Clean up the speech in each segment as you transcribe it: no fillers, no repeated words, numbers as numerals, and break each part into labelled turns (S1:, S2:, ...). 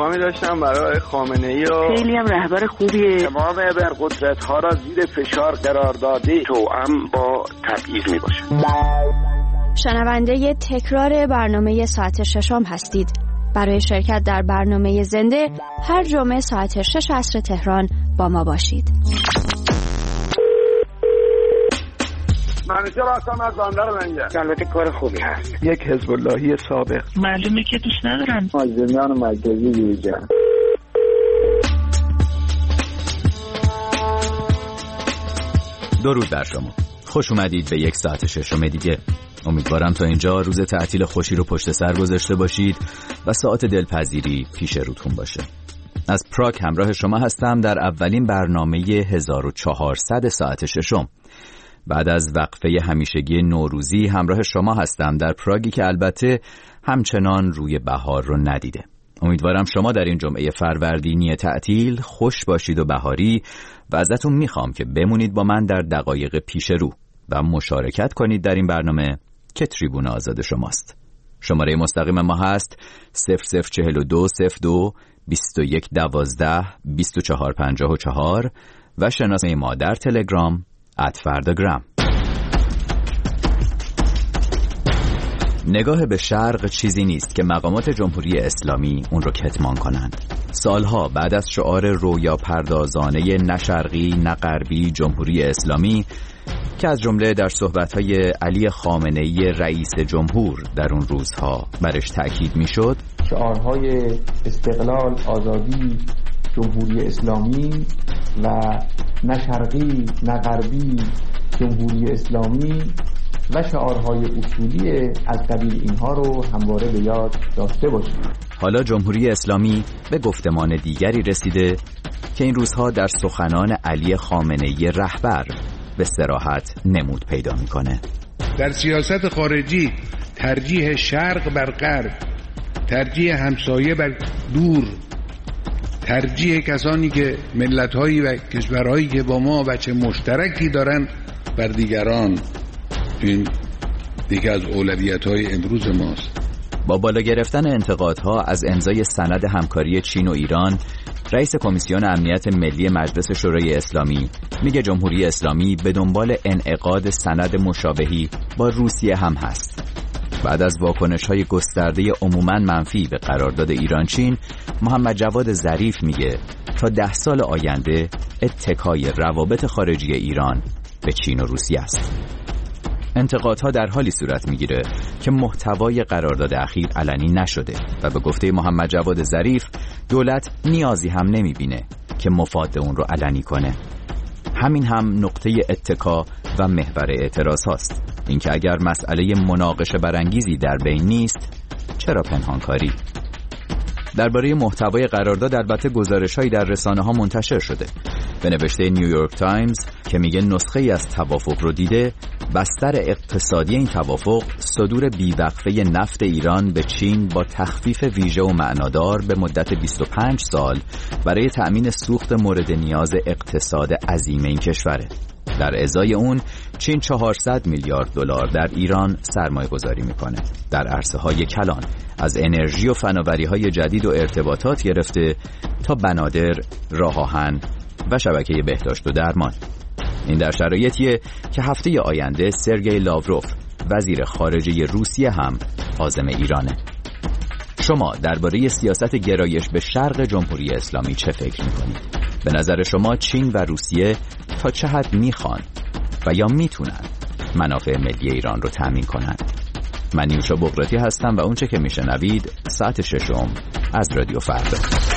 S1: پیغامی داشتم برای خامنه‌ای و
S2: خیلی هم رهبر خوبیه.
S3: تمام ابرقدرت‌ها را زیر فشار قرار داده توأم با تبعیض میباشه.
S4: شنونده تکرار برنامه ساعت ششم هستید. برای شرکت در برنامه زنده هر جمعه ساعت 6 عصر تهران با ما باشید.
S3: منیجر هستم از بندر منجر. البته کار خوبی هست.
S1: یک حزب اللهی سابق.
S2: معلومه که دوست ندارن.
S3: آزمیان مرکزی دیگه.
S5: درود بر شما. خوش اومدید به یک ساعت ششم دیگه. امیدوارم تا اینجا روز تعطیل خوشی رو پشت سر گذاشته باشید و ساعت دلپذیری پیش روتون باشه. از پراگ همراه شما هستم در اولین برنامه 1400 ساعت ششم. بعد از وقفه همیشگی نوروزی همراه شما هستم در پراگی که البته همچنان روی بهار رو ندیده. امیدوارم شما در این جمعه فروردینی تعطیل خوش باشید و بهاری و ازتون میخوام که بمونید با من در دقایق پیش رو و مشارکت کنید در این برنامه که تریبون آزاد شماست. شماره مستقیم ما هست 004202 2112 2454 و شناسه ما در تلگرام @فرداگرام. نگاه به شرق چیزی نیست که مقامات جمهوری اسلامی اون رو کتمان کنند. سالها بعد از شعار رویا پردازانه نه شرقی نه غربی جمهوری اسلامی که از جمله در صحبت‌های علی خامنه‌ای رئیس جمهور در اون روزها برش تأکید می‌شد،
S6: شعارهای استقلال، آزادی، جمهوری اسلامی و نه شرقی نه غربی جمهوری اسلامی و شعارهای اصولی از قبیل اینها رو همواره به یاد داشته باشیم.
S5: حالا جمهوری اسلامی به گفتمان دیگری رسیده که این روزها در سخنان علی خامنه‌ای رهبر به صراحت نمود پیدا میکنه.
S7: در سیاست خارجی ترجیح شرق بر غرب، ترجیح همسایه بر دور، ترجیح کسانی که ملت‌هایی و کشورهایی که با ما بچه مشترکی دارن بر دیگران، این دیگه از اولویت‌های امروز ماست.
S5: با بالا گرفتن انتقادها از امضای سند همکاری چین و ایران، رئیس کمیسیون امنیت ملی مجلس شورای اسلامی میگه جمهوری اسلامی به دنبال انعقاد سند مشابهی با روسیه هم هست. بعد از واکنش‌های گسترده عموماً منفی به قرارداد ایران چین، محمد جواد ظریف میگه تا 10 سال آینده اتکای روابط خارجی ایران به چین و روسیه است. انتقادها در حالی صورت میگیره که محتوای قرارداد اخیر علنی نشده و به گفته محمد جواد ظریف دولت نیازی هم نمیبینه که مفاد اون رو علنی کنه. همین هم نقطه اتکا و محور اعتراض هاست. اینکه اگر مسئله مناقشه برانگیزی در بین نیست، چرا پنهانکاری؟ درباره محتوای قرارداد البته گزارش‌هایی در رسانه‌ها منتشر شده. به نوشته نیویورک تایمز که میگه نسخه‌ای از توافق رو دیده، بستر اقتصادی این توافق صدور بیوقفه نفت ایران به چین با تخفیف ویژه و معنادار به مدت 25 سال برای تأمین سوخت مورد نیاز اقتصاد عظیم این کشوره. در ازای اون چین 400 میلیارد دلار در ایران سرمایه گذاری میکنه، در عرصه‌های کلان، از انرژی و فناوری‌های جدید و ارتباطات گرفته تا بنادر، راه آهن و شبکه بهداشت و درمان. این در شرایطیه که هفته آینده سرگئی لاوروف وزیر خارجه روسیه هم عازم ایرانه. شما درباره سیاست گرایش به شرق جمهوری اسلامی چه فکر میکنید؟ به نظر شما چین و روسیه تا چه حد میخوان و یا میتونن منافع ملی ایران رو تامین کنن؟ من نیوشا بغراتی هستم و اونچه که میشنوید ساعت ششم از رادیو فردا.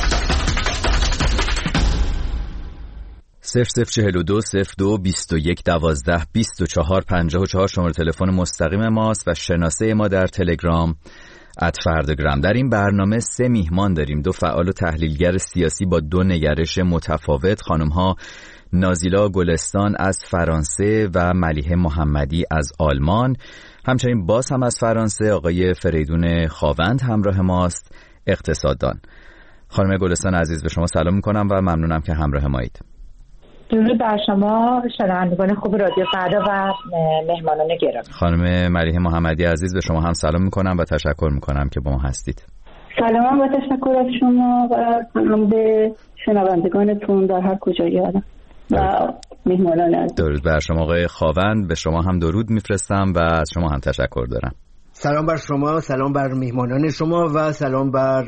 S5: 00420221122454 شماره تلفن مستقیم ماست و شناسه ما در تلگرام @فرداگرام. در این برنامه 3 میهمان داریم، 2 فعال و تحلیلگر سیاسی با 2 نگرش متفاوت، خانم‌ها نازیلا گلستان از فرانسه و ملیحه محمدی از آلمان. همچنین باز هم از فرانسه آقای فریدون خاوند همراه ماست، اقتصاددان. خانم گلستان عزیز به شما سلام میکنم و ممنونم که همراه مایید.
S8: درود بر شما شنوندگان خوب رادیو فردا و مهمانان گرامی.
S5: خانم ملیحه محمدی عزیز به شما هم سلام میکنم و تشکر میکنم که با ما هستید.
S8: سلام و تشکر از شما و سلام به شنوندگانتون در هر کجایی هستن و میهمانان عزیز.
S5: درود بر شما آقای خاوند، به شما هم درود میفرستم و از شما هم تشکر دارم.
S9: سلام بر شما، سلام بر میهمانان شما و سلام بر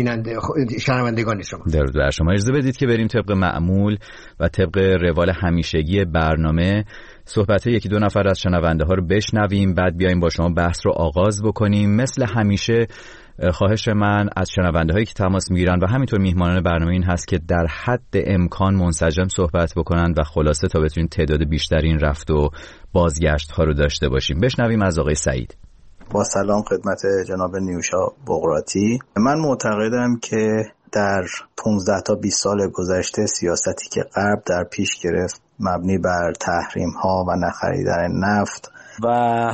S9: شنوندگان شما.
S5: درود بر شما. اجازه بدید که بریم طبق معمول و طبق روال همیشگی برنامه صحبت یکی دو نفر از شنونده ها رو بشنویم، بعد بیایم با شما بحث رو آغاز بکنیم. مثل همیشه خواهش من از شنونده هایی که تماس میگیرن و همینطور میهمانان برنامه این هست که در حد امکان منسجم صحبت بکنند و خلاصه تا بتونیم تعداد بیشتری این رفت و بازگشت ها رو داشته باشیم. بشنویم از آقای سعید.
S10: با سلام خدمت جناب نیوشا بقراطی. من معتقدم که در 15 تا 20 سال گذشته سیاستی که غرب در پیش گرفت مبنی بر تحریم ها و نخریدن نفت و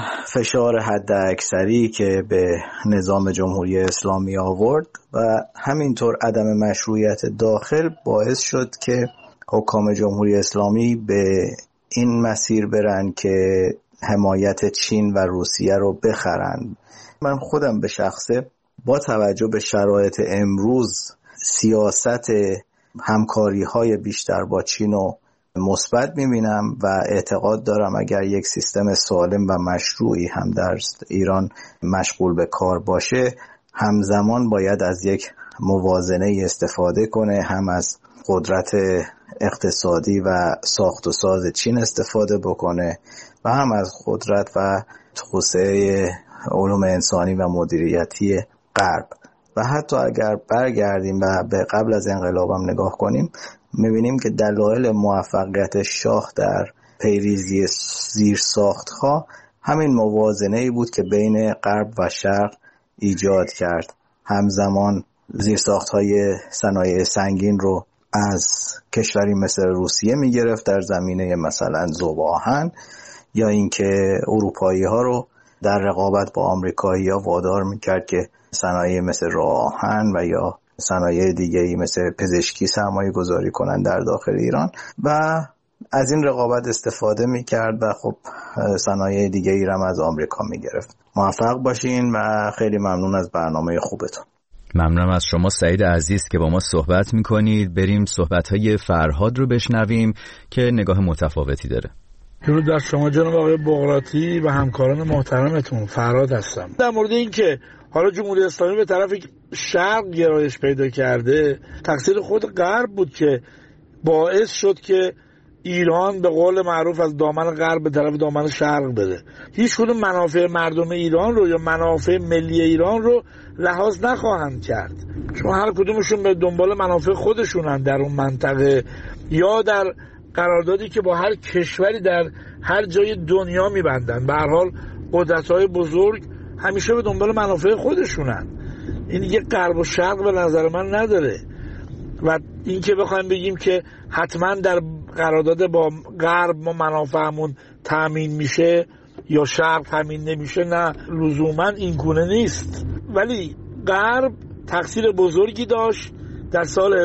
S10: فشار حد اکثری که به نظام جمهوری اسلامی آورد و همینطور عدم مشروعیت داخل باعث شد که حکام جمهوری اسلامی به این مسیر برن که حمایت چین و روسیه رو بخرن. من خودم به شخصه با توجه به شرایط امروز سیاست همکاری های بیشتر با چین رو مثبت میبینم و اعتقاد دارم اگر یک سیستم سالم و مشروعی هم در ایران مشغول به کار باشه، همزمان باید از یک موازنه استفاده کنه، هم از قدرت اقتصادی و ساخت و ساز چین استفاده بکنه و هم از قدرت و توسعه علوم انسانی و مدیریتی غرب. و حتی اگر برگردیم و به قبل از انقلاب هم نگاه کنیم میبینیم که دلایل موفقیت شاه در پیریزی زیرساخت‌ها همین موازنه‌ای بود که بین غرب و شرق ایجاد کرد. همزمان زیرساخت‌های صنایع سنگین رو از کشوری مثل روسیه میگرفت در زمینه مثلا ذوب آهن، یا اینکه اروپایی‌ها رو در رقابت با آمریکایی‌ها وادار میکرد که صنایع مثل راه آهن و یا صنایع دیگه‌ای مثل پزشکی سرمایه گذاری کنن در داخل ایران و از این رقابت استفاده میکرد و خب صنایع دیگه‌ای رو از آمریکا میگرفت. موفق باشین و خیلی ممنون از برنامه خوبتون.
S5: ممنونم از شما سعید عزیز که با ما صحبت میکنید. بریم صحبت‌های فرهاد رو بشنویم که نگاه متفاوتی داره.
S11: درود بر شما جناب آقای بقراطی و همکاران محترمتون. فرهاد هستم. در مورد این که حالا جمهوری اسلامی به طرف شرق گرایش پیدا کرده، تقصیر خود غرب بود که باعث شد که ایران به قول معروف از دامن غرب به طرف دامن شرق بره. هیچ کدوم منافع مردم ایران رو یا منافع ملی ایران رو لحاظ نخواهند کرد، چون هر کدومشون به دنبال منافع خودشونن در اون منطقه یا در قراردادی که با هر کشوری در هر جای دنیا میبندن. به هر حال قدرت‌های بزرگ همیشه به دنبال منافع خودشونن. این دیگه غرب و شرق به نظر من نداره. و این که بخوایم بگیم که حتما در قرارداد با غرب ما منافعمون تامین میشه یا شرق تامین نمیشه، نه لزوما این گونه نیست. ولی غرب تقصیر بزرگی داشت در سال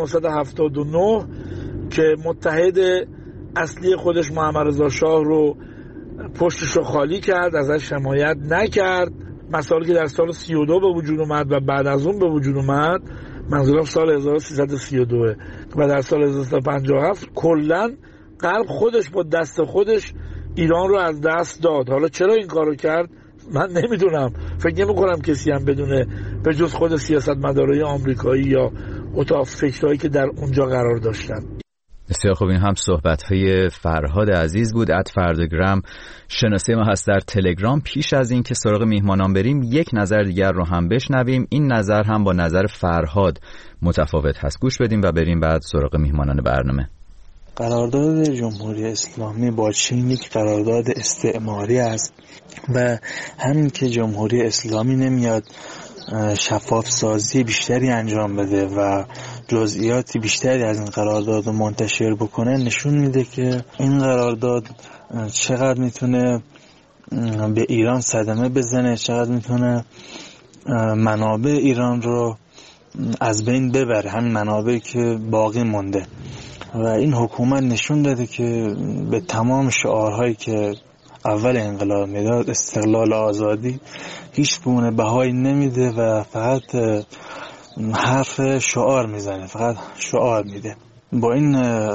S11: 1979 که متحد اصلی خودش محمد رضا شاه رو پشتش رو خالی کرد، ازش حمایت نکرد. مسائلی که در سال 32 به وجود اومد و بعد از اون به وجود اومد، منظورم سال 1332 و در سال 1357 کلا غرب خودش با دست خودش ایران رو از دست داد. حالا چرا این کارو کرد من نمیدونم، فکر نمی‌کنم کسی هم بدونه به جز خود سیاستمدارای آمریکایی یا اتاق فکرایی که در اونجا قرار داشتن.
S5: بسیار خوب، این هم صحبت‌های فرهاد عزیز بود. @فردگرام شناسه ما هست در تلگرام. پیش از این که سراغ میهمانان بریم یک نظر دیگر رو هم بشنویم. این نظر هم با نظر فرهاد متفاوت هست. گوش بدیم و بریم بعد سراغ میهمانان برنامه.
S12: قرارداد جمهوری اسلامی با چین یک قرارداد استعماری است و همین که جمهوری اسلامی نمیاد شفاف سازی بیشتری انجام بده و جزئیات بیشتری از این قرارداد منتشر بکنه، نشون میده که این قرارداد چقدر میتونه به ایران صدمه بزنه، چقدر میتونه منابع ایران رو از بین ببره، همین منابعی که باقی مونده. و این حکومت نشون داده که به تمام شعارهایی که اول انقلاب میداد، استقلال، آزادی، هیچ گونه بهایی نمیده و فقط حرف شعار میزنه، فقط شعار میده. با این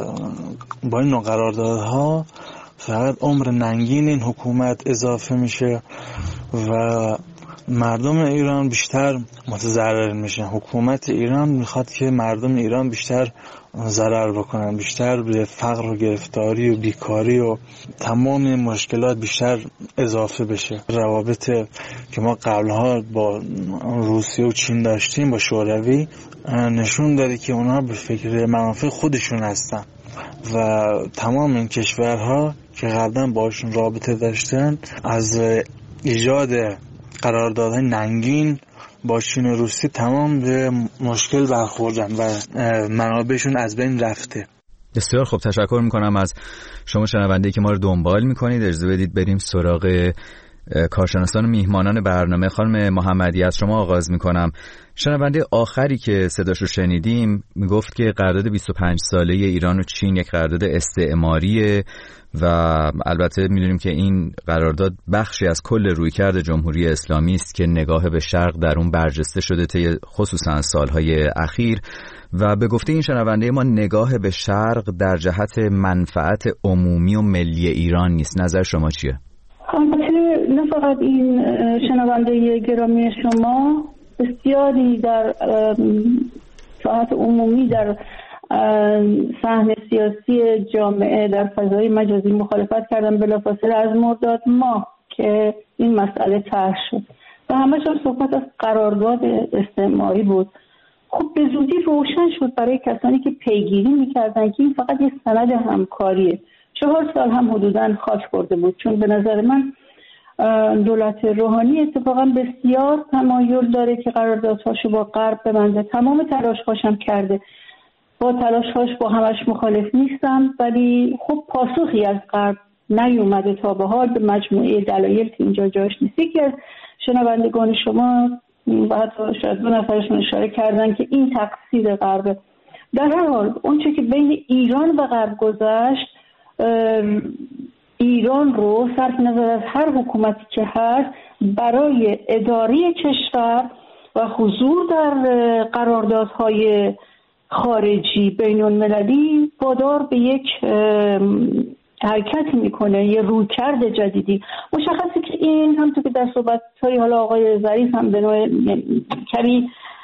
S12: نوع قراردادها فقط عمر ننگین این حکومت اضافه میشه و مردم ایران بیشتر متضرر میشن. حکومت ایران میخواد که مردم ایران بیشتر ضرر بکنن، بیشتر به فقر و گرفتاری و بیکاری و تمام مشکلات بیشتر اضافه بشه. روابط که ما قبلها با روسیه و چین داشتیم با شوروی نشون داده که اونها به فکر منافع خودشون هستن و تمام این کشورها که قبلا باشون رابطه داشتن از ایجاد قراردادهای ننگین با چین و روسیه تمام به مشکل برخوردن و منابعشون از بین رفته.
S5: بسیار خوب، تشکر میکنم از شما شنونده‌ای که ما رو دنبال میکنید. اجازه بدید بریم سراغ کارشناسان و میهمانان برنامه. خانم محمدی از شما آغاز میکنم. شنونده آخری که صداش رو شنیدیم میگفت که قرارداد 25 ساله ایران و چین یک قرارداد استعماریه و البته میدونیم که این قرارداد بخشی از کل رویکرد جمهوری اسلامی است که نگاه به شرق در اون برجسته شده طی خصوصا سالهای اخیر و به گفته این شنونده ما نگاه به شرق در جهت منفعت عمومی و ملی ایران نیست. نظر شما چیه؟
S8: نه فقط این شنونده گرامی شما، بسیاری در ساحت عمومی در صحنه سیاسی جامعه در فضای مجازی مخالفت کردن بلافاصله از مرداد ماه که این مسئله طرح شد و همه‌شون صحبت از قرارداد استعماری بود. خب به زودی روشن شد برای کسانی که پیگیری می‌کردن که این فقط یک سند همکاریه. 4 سال هم حدوداً خاک برده بود، چون به نظر من دولت روحانی اتفاقا بسیار تمایل داره که قراردادهاشو با غرب ببنده. تمام تلاش‌هاش هم کرده. با تلاش‌هاش با همش مخالف نیستم، ولی خب پاسخی از غرب نیومده تا به حال به مجموعه دلایل که اینجا جاش نیست. یکی از شنوندگان شما و حتی شاید 2 نفرشون اشاره کردن که این تقصیر غربه. در هر حال اونچه که بین ایران و غرب گذشت، ایران رو صرف نظر از هر حکومتی که هست برای اداره کشور و حضور در قراردادهای خارجی بین المللی وادار به یک حرکت میکنه، یه رویکرد جدیدی. مشخصه که این همونطور که در صحبت‌های حالا آقای ظریف هم به نوع کمی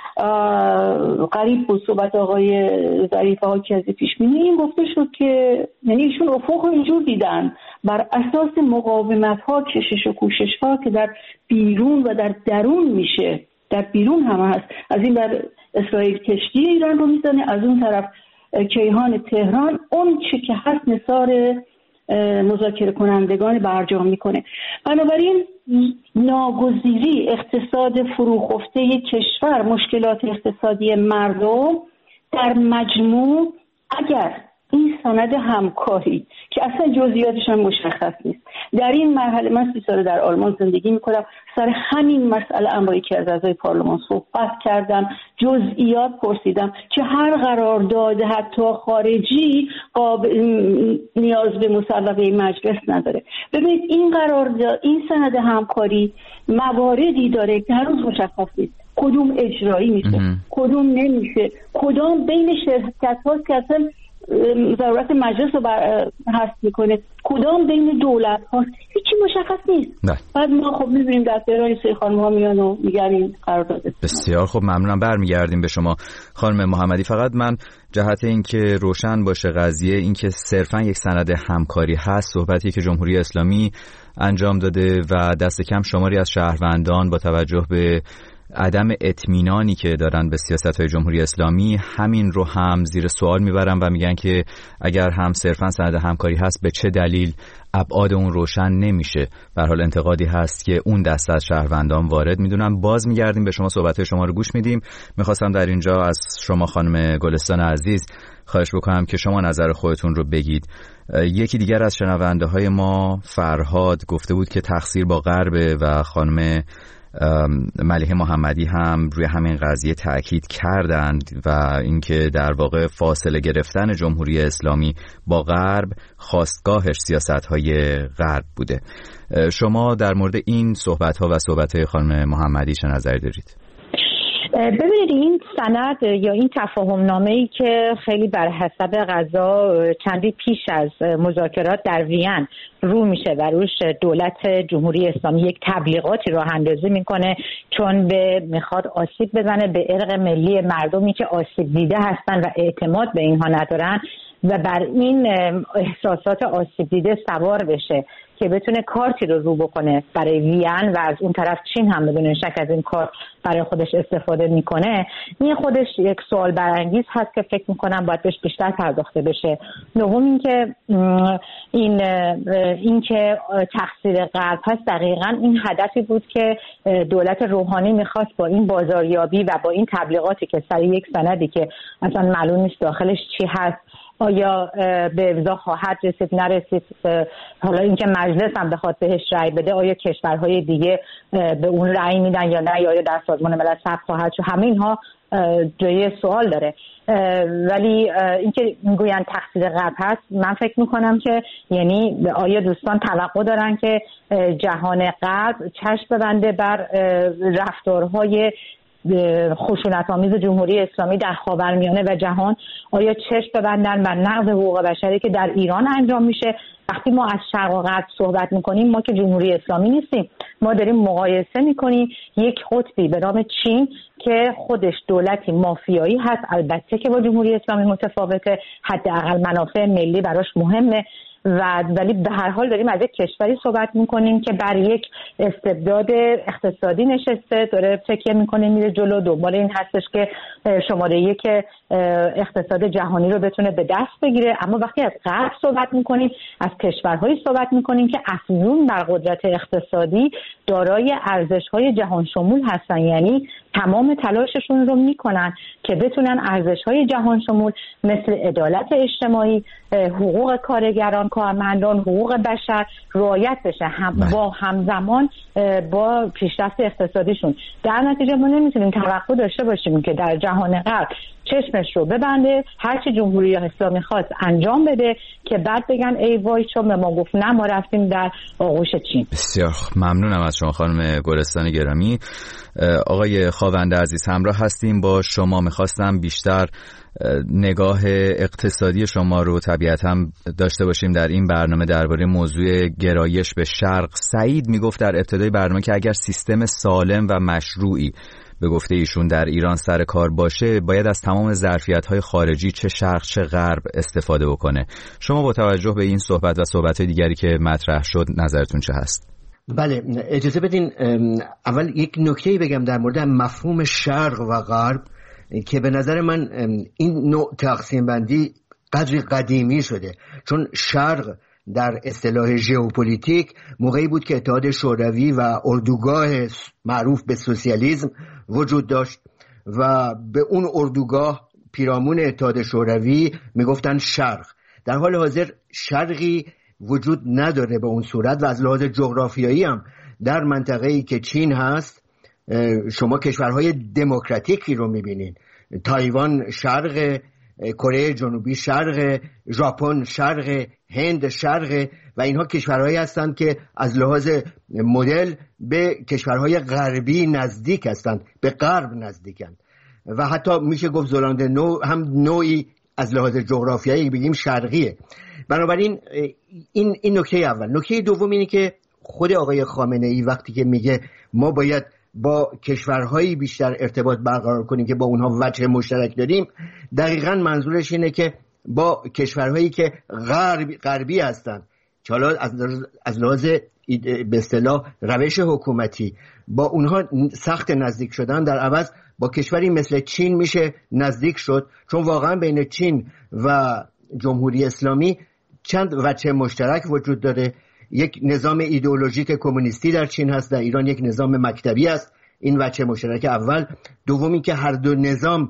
S8: قریب بود صحبت آقای ظریف ها که از پیش‌بینی این گفته شد که یعنی ایشون افق اینجور دیدن بر اساس مقاومت ها، کشش و کوشش ها که در بیرون و در درون میشه، در بیرون هم هست. از این بر اسرائیل کشتی ایران رو میزنه، از اون طرف کیهان تهران اون چه که هست نثار مذاکره کنندگان برجام میکنه. بنابراین ناگزیری اقتصاد فروخفته کشور، مشکلات اقتصادی مردم در مجموع، اگر این سند همکاری که اصلا جزئیاتش هم مشخص نیست در این مرحله، من 30 سال در آلمان زندگی میکنم، سر همین مسئله هم با یکی از اعضای پارلمان صحبت کردم، جزئیات پرسیدم که هر قرارداد حتی خارجی نیاز به مصوبه مجلس نداره. ببینید این قرارداد، این سند همکاری مواردی داره که هنوز مشخص نیست کدوم اجرایی میشه، کدوم نمیشه، کدام بین شرکت هاست که اصلا ضرورت مجلس رو هست میکنه، کدام بین دولت هاست، هیچی مشخص نیست. بعد ما خب میبینیم در تهران سری خانم ها میان و میگن این قرارداد.
S5: بسیار خب، ممنونم. برمیگردیم به شما خانم محمدی. فقط من جهت این که روشن باشه قضیه، این که صرفا یک سند همکاری هست، صحبتی که جمهوری اسلامی انجام داده و دست کم شماری از شهروندان با توجه به عدم اطمینانی که دارن به سیاست‌های جمهوری اسلامی همین رو هم زیر سوال میبرن و میگن که اگر هم صرفاً سند همکاری هست به چه دلیل ابعاد اون روشن نمیشه. به هر حال انتقادی هست که اون دسته از شهروندان وارد میدونن. باز میگردیم به شما، صحبت‌های شما رو گوش میدیم. میخواستم در اینجا از شما خانم گلستان عزیز خواهش بکنم که شما نظر خودتون رو بگید. یکی دیگر از شنونده‌های ما فرهاد گفته بود که تقصیر با غرب و خانم ملیحه محمدی هم روی همین قضیه تأکید کردند و اینکه در واقع فاصله گرفتن جمهوری اسلامی با غرب خواستگاهش سیاست‌های غرب بوده. شما در مورد این صحبت‌ها و صحبت‌های خانم محمدی چه نظری دارید؟
S13: ببینید این سند یا این تفاهم نامه‌ای که خیلی بر حسب قضا چندی پیش از مذاکرات در وین رو میشه و روش دولت جمهوری اسلامی یک تبلیغاتی راه اندازی میکنه چون میخواد آسیب بزنه به ارق ملی مردمی که آسیب دیده هستن و اعتماد به اینها ندارن و بر این احساسات آسیب دیده سوار بشه که بتونه کارتی رو بکنه برای وین و از اون طرف چین هم بدون شک از این کار برای خودش استفاده میکنه. این خودش یک سوال برانگیز هست که فکر میکنم باید بهش بیشتر پرداخته بشه. دوم این که تقصیر غرب هست، دقیقاً این هدفی بود که دولت روحانی میخواست با این بازاریابی و با این تبلیغاتی که سر یک سندی که اصلا معلوم نیست داخلش چی هست، آیا به امضا خواهد رسید نرسید، حالا اینکه مجلس هم بخواد بهش رأی بده آیا کشورهای دیگه به اون رأی میدن یا نه، یا آیا در سازمان ملل ثبت خواهد شد، همه اینها جای سوال داره. ولی اینکه میگوین تقصیر غرب هست، من فکر میکنم که یعنی آیا دوستان توقع دارن که جهان غرب چشم ببنده بر رفتارهای خشونت‌آمیز جمهوری اسلامی در خاورمیانه و جهان؟ آیا چشم ببندن بر نقض حقوق بشری که در ایران انجام میشه؟ وقتی ما از شرق و غرب صحبت میکنیم، ما که جمهوری اسلامی نیستیم، ما داریم مقایسه میکنیم یک قطبی به نام چین که خودش دولتی مافیایی هست، البته که با جمهوری اسلامی متفاوته، حداقل منافع ملی براش مهمه، ولی به هر حال داریم از یک کشوری صحبت میکنیم که بر یک استبداد اقتصادی نشسته، داره تکیه میکنه میره جلو، دنبال این هستش که شماره یک اقتصاد جهانی رو بتونه به دست بگیره. اما وقتی از غرب صحبت میکنیم، از کشورهایی صحبت میکنیم که افزون بر قدرت اقتصادی دارای ارزش‌های جهان شمول هستن، یعنی تمام تلاششون رو میکنن که بتونن ارزش‌های جهان شمول مثل عدالت اجتماعی، حقوق کارگران، کارمندان، حقوق بشر رعایت بشه با همزمان با پیشرفت اقتصادیشون. در نتیجه ما نمیتونیم توقع داشته باشیم که در جهان غرب چشمش رو ببنده، هرچی جمهوری اسلامی خواست انجام بده که بعد بگن ای وای چون به ما گفت نه ما رفتیم در آغوش چین.
S5: بسیار ممنونم از شما خانم گلستان گرامی. آقای خاونده عزیز همراه هستیم با شما. میخواستم بیشتر نگاه اقتصادی شما رو طبیعتاً داشته باشیم در این برنامه درباره موضوع گرایش به شرق. سعید میگفت در ابتدای برنامه که اگر سیستم سالم و مشروعی به گفته ایشون در ایران سر کار باشه، باید از تمام ظرفیت‌های خارجی چه شرق چه غرب استفاده بکنه. شما با توجه به این صحبت و صحبت‌های دیگری که مطرح شد نظرتون چه هست؟
S9: بله، اجازه بدین اول یک نکته‌ای بگم در مورد مفهوم شرق و غرب که به نظر من این نوع تقسیم بندی قدری قدیمی شده، چون شرق در اصطلاح ژئوپلیتیک موقعی بود که اتحاد شوروی و اردوگاه معروف به سوسیالیسم وجود داشت و به اون اردوگاه پیرامون اتحاد شوروی میگفتن شرق. در حال حاضر شرقی وجود نداره به اون صورت و از لحاظ جغرافیایی هم در منطقه‌ای که چین هست شما کشورهای دموکراتیکی رو میبینین. تایوان شرق، کره جنوبی شرق، ژاپن شرق، هند شرق و اینها کشورهایی هستند که از لحاظ مدل به کشورهای غربی نزدیک هستند، به غرب نزدیکند و حتی میشه گفت زلاند نو هم نوعی از لحاظ جغرافیایی بگیم شرقیه. بنابراین این نکته اول. نکته دوم اینه که خود آقای خامنه ای وقتی که میگه ما باید با کشورهایی بیشتر ارتباط برقرار کنیم که با اونها وجه مشترک داریم، دقیقاً منظورش اینه که با کشورهایی که غربی هستن که حالا از لحاظ به اصطلاح روش حکومتی با اونها سخت نزدیک شدن، در عوض با کشوری مثل چین میشه نزدیک شد، چون واقعا بین چین و جمهوری اسلامی چند وجه مشترک وجود داره. یک نظام ایدئولوژیک کمونیستی در چین هست، در ایران یک نظام مکتبی است. این وجه مشترک اول. دومی که هر دو نظام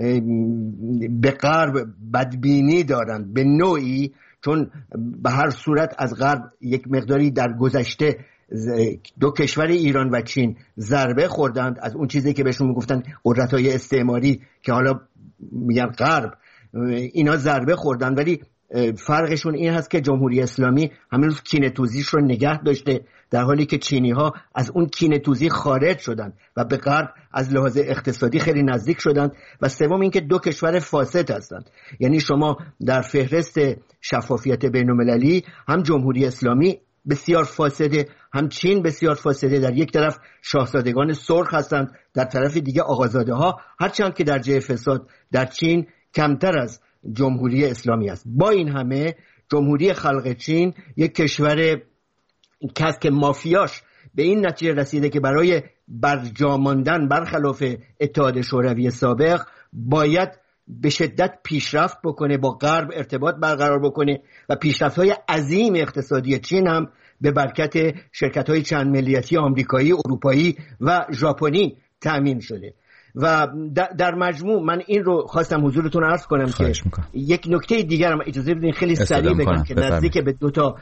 S9: به غرب بدبینی دارند به نوعی، چون به هر صورت از غرب یک مقداری در گذشته دو کشور ایران و چین ضربه خوردند از اون چیزی که بهشون میگفتن قدرت‌های استعماری که حالا میگن غرب، اینا ضربه خوردن، ولی فرقشون این هست که جمهوری اسلامی هنوز کینه‌توزیش رو نگه داشته، در حالی که چینی‌ها از اون کینه‌توزی خارج شدن و به غرب از لحاظ اقتصادی خیلی نزدیک شدند. و سوم این که دو کشور فاسد هستند. یعنی شما در فهرست شفافیت بین‌المللی هم جمهوری اسلامی بسیار فاسده، هم چین بسیار فاسده. در یک طرف شاهزادگان سرخ هستند، در طرف دیگه آقازاده ها، هرچند که درجه فساد در چین کمتر از جمهوری اسلامی است. با این همه جمهوری خلق چین یک کشور کس که مافیاش به این نتیجه رسیده که برای برجا ماندن برخلاف اتحاد شوروی سابق باید به شدت پیشرفت بکنه، با غرب ارتباط برقرار بکنه و پیشرفت‌های عظیم اقتصادی چین هم به برکت شرکت‌های چند ملیتی آمریکایی، اروپایی و ژاپنی تأمین شده. و در مجموع من این رو خواستم حضورتون عرض کنم که یک نکته دیگر هم اجازه بدین خیلی سریع بگم که نزدیک به 2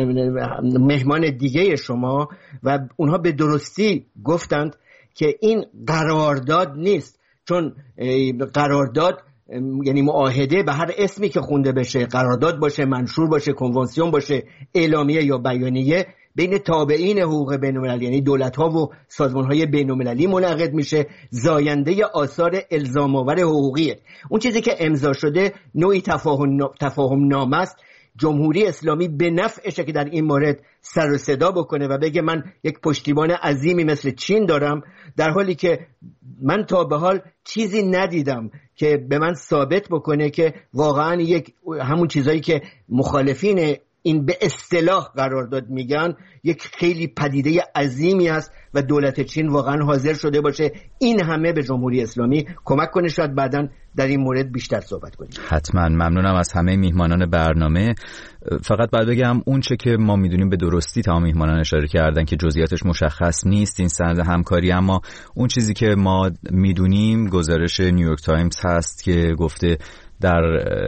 S9: مهمان دیگه شما و اونها به درستی گفتند که این قرارداد نیست، چون قرارداد یعنی معاهده به هر اسمی که خونده بشه، قرارداد باشه، منشور باشه، کنوانسیون باشه، اعلامیه یا بیانیه، بین تابعین حقوق بین‌المللی یعنی دولت‌ها و سازمان‌های بین‌المللی منعقد میشه، زاینده آثار الزام‌آور حقوقیه. اون چیزی که امضا شده نوعی تفاهم نامه است. جمهوری اسلامی به نفعشه که در این مورد سر و صدا بکنه و بگه من یک پشتیبان عظیمی مثل چین دارم، در حالی که من تا به حال چیزی ندیدم که به من ثابت بکنه که واقعا همون چیزایی که مخالفین این به اصطلاح قرارداد میگن یک خیلی پدیده عظیمی است و دولت چین واقعا حاضر شده باشه این همه به جمهوری اسلامی کمک کنه. شاید بعداً در این مورد بیشتر صحبت کنیم. حتما.
S5: ممنونم از همه میهمانان برنامه. فقط بعد بگم اون چه که ما میدونیم به درستی تمام میهمانان اشاره کردن که جزئیاتش مشخص نیست این سند همکاری، اما اون چیزی که ما میدونیم گزارش نیویورک تایمز هست که گفته در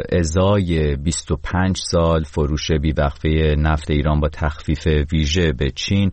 S5: ازای 25 سال فروش بیوقفه نفت ایران با تخفیف ویژه به چین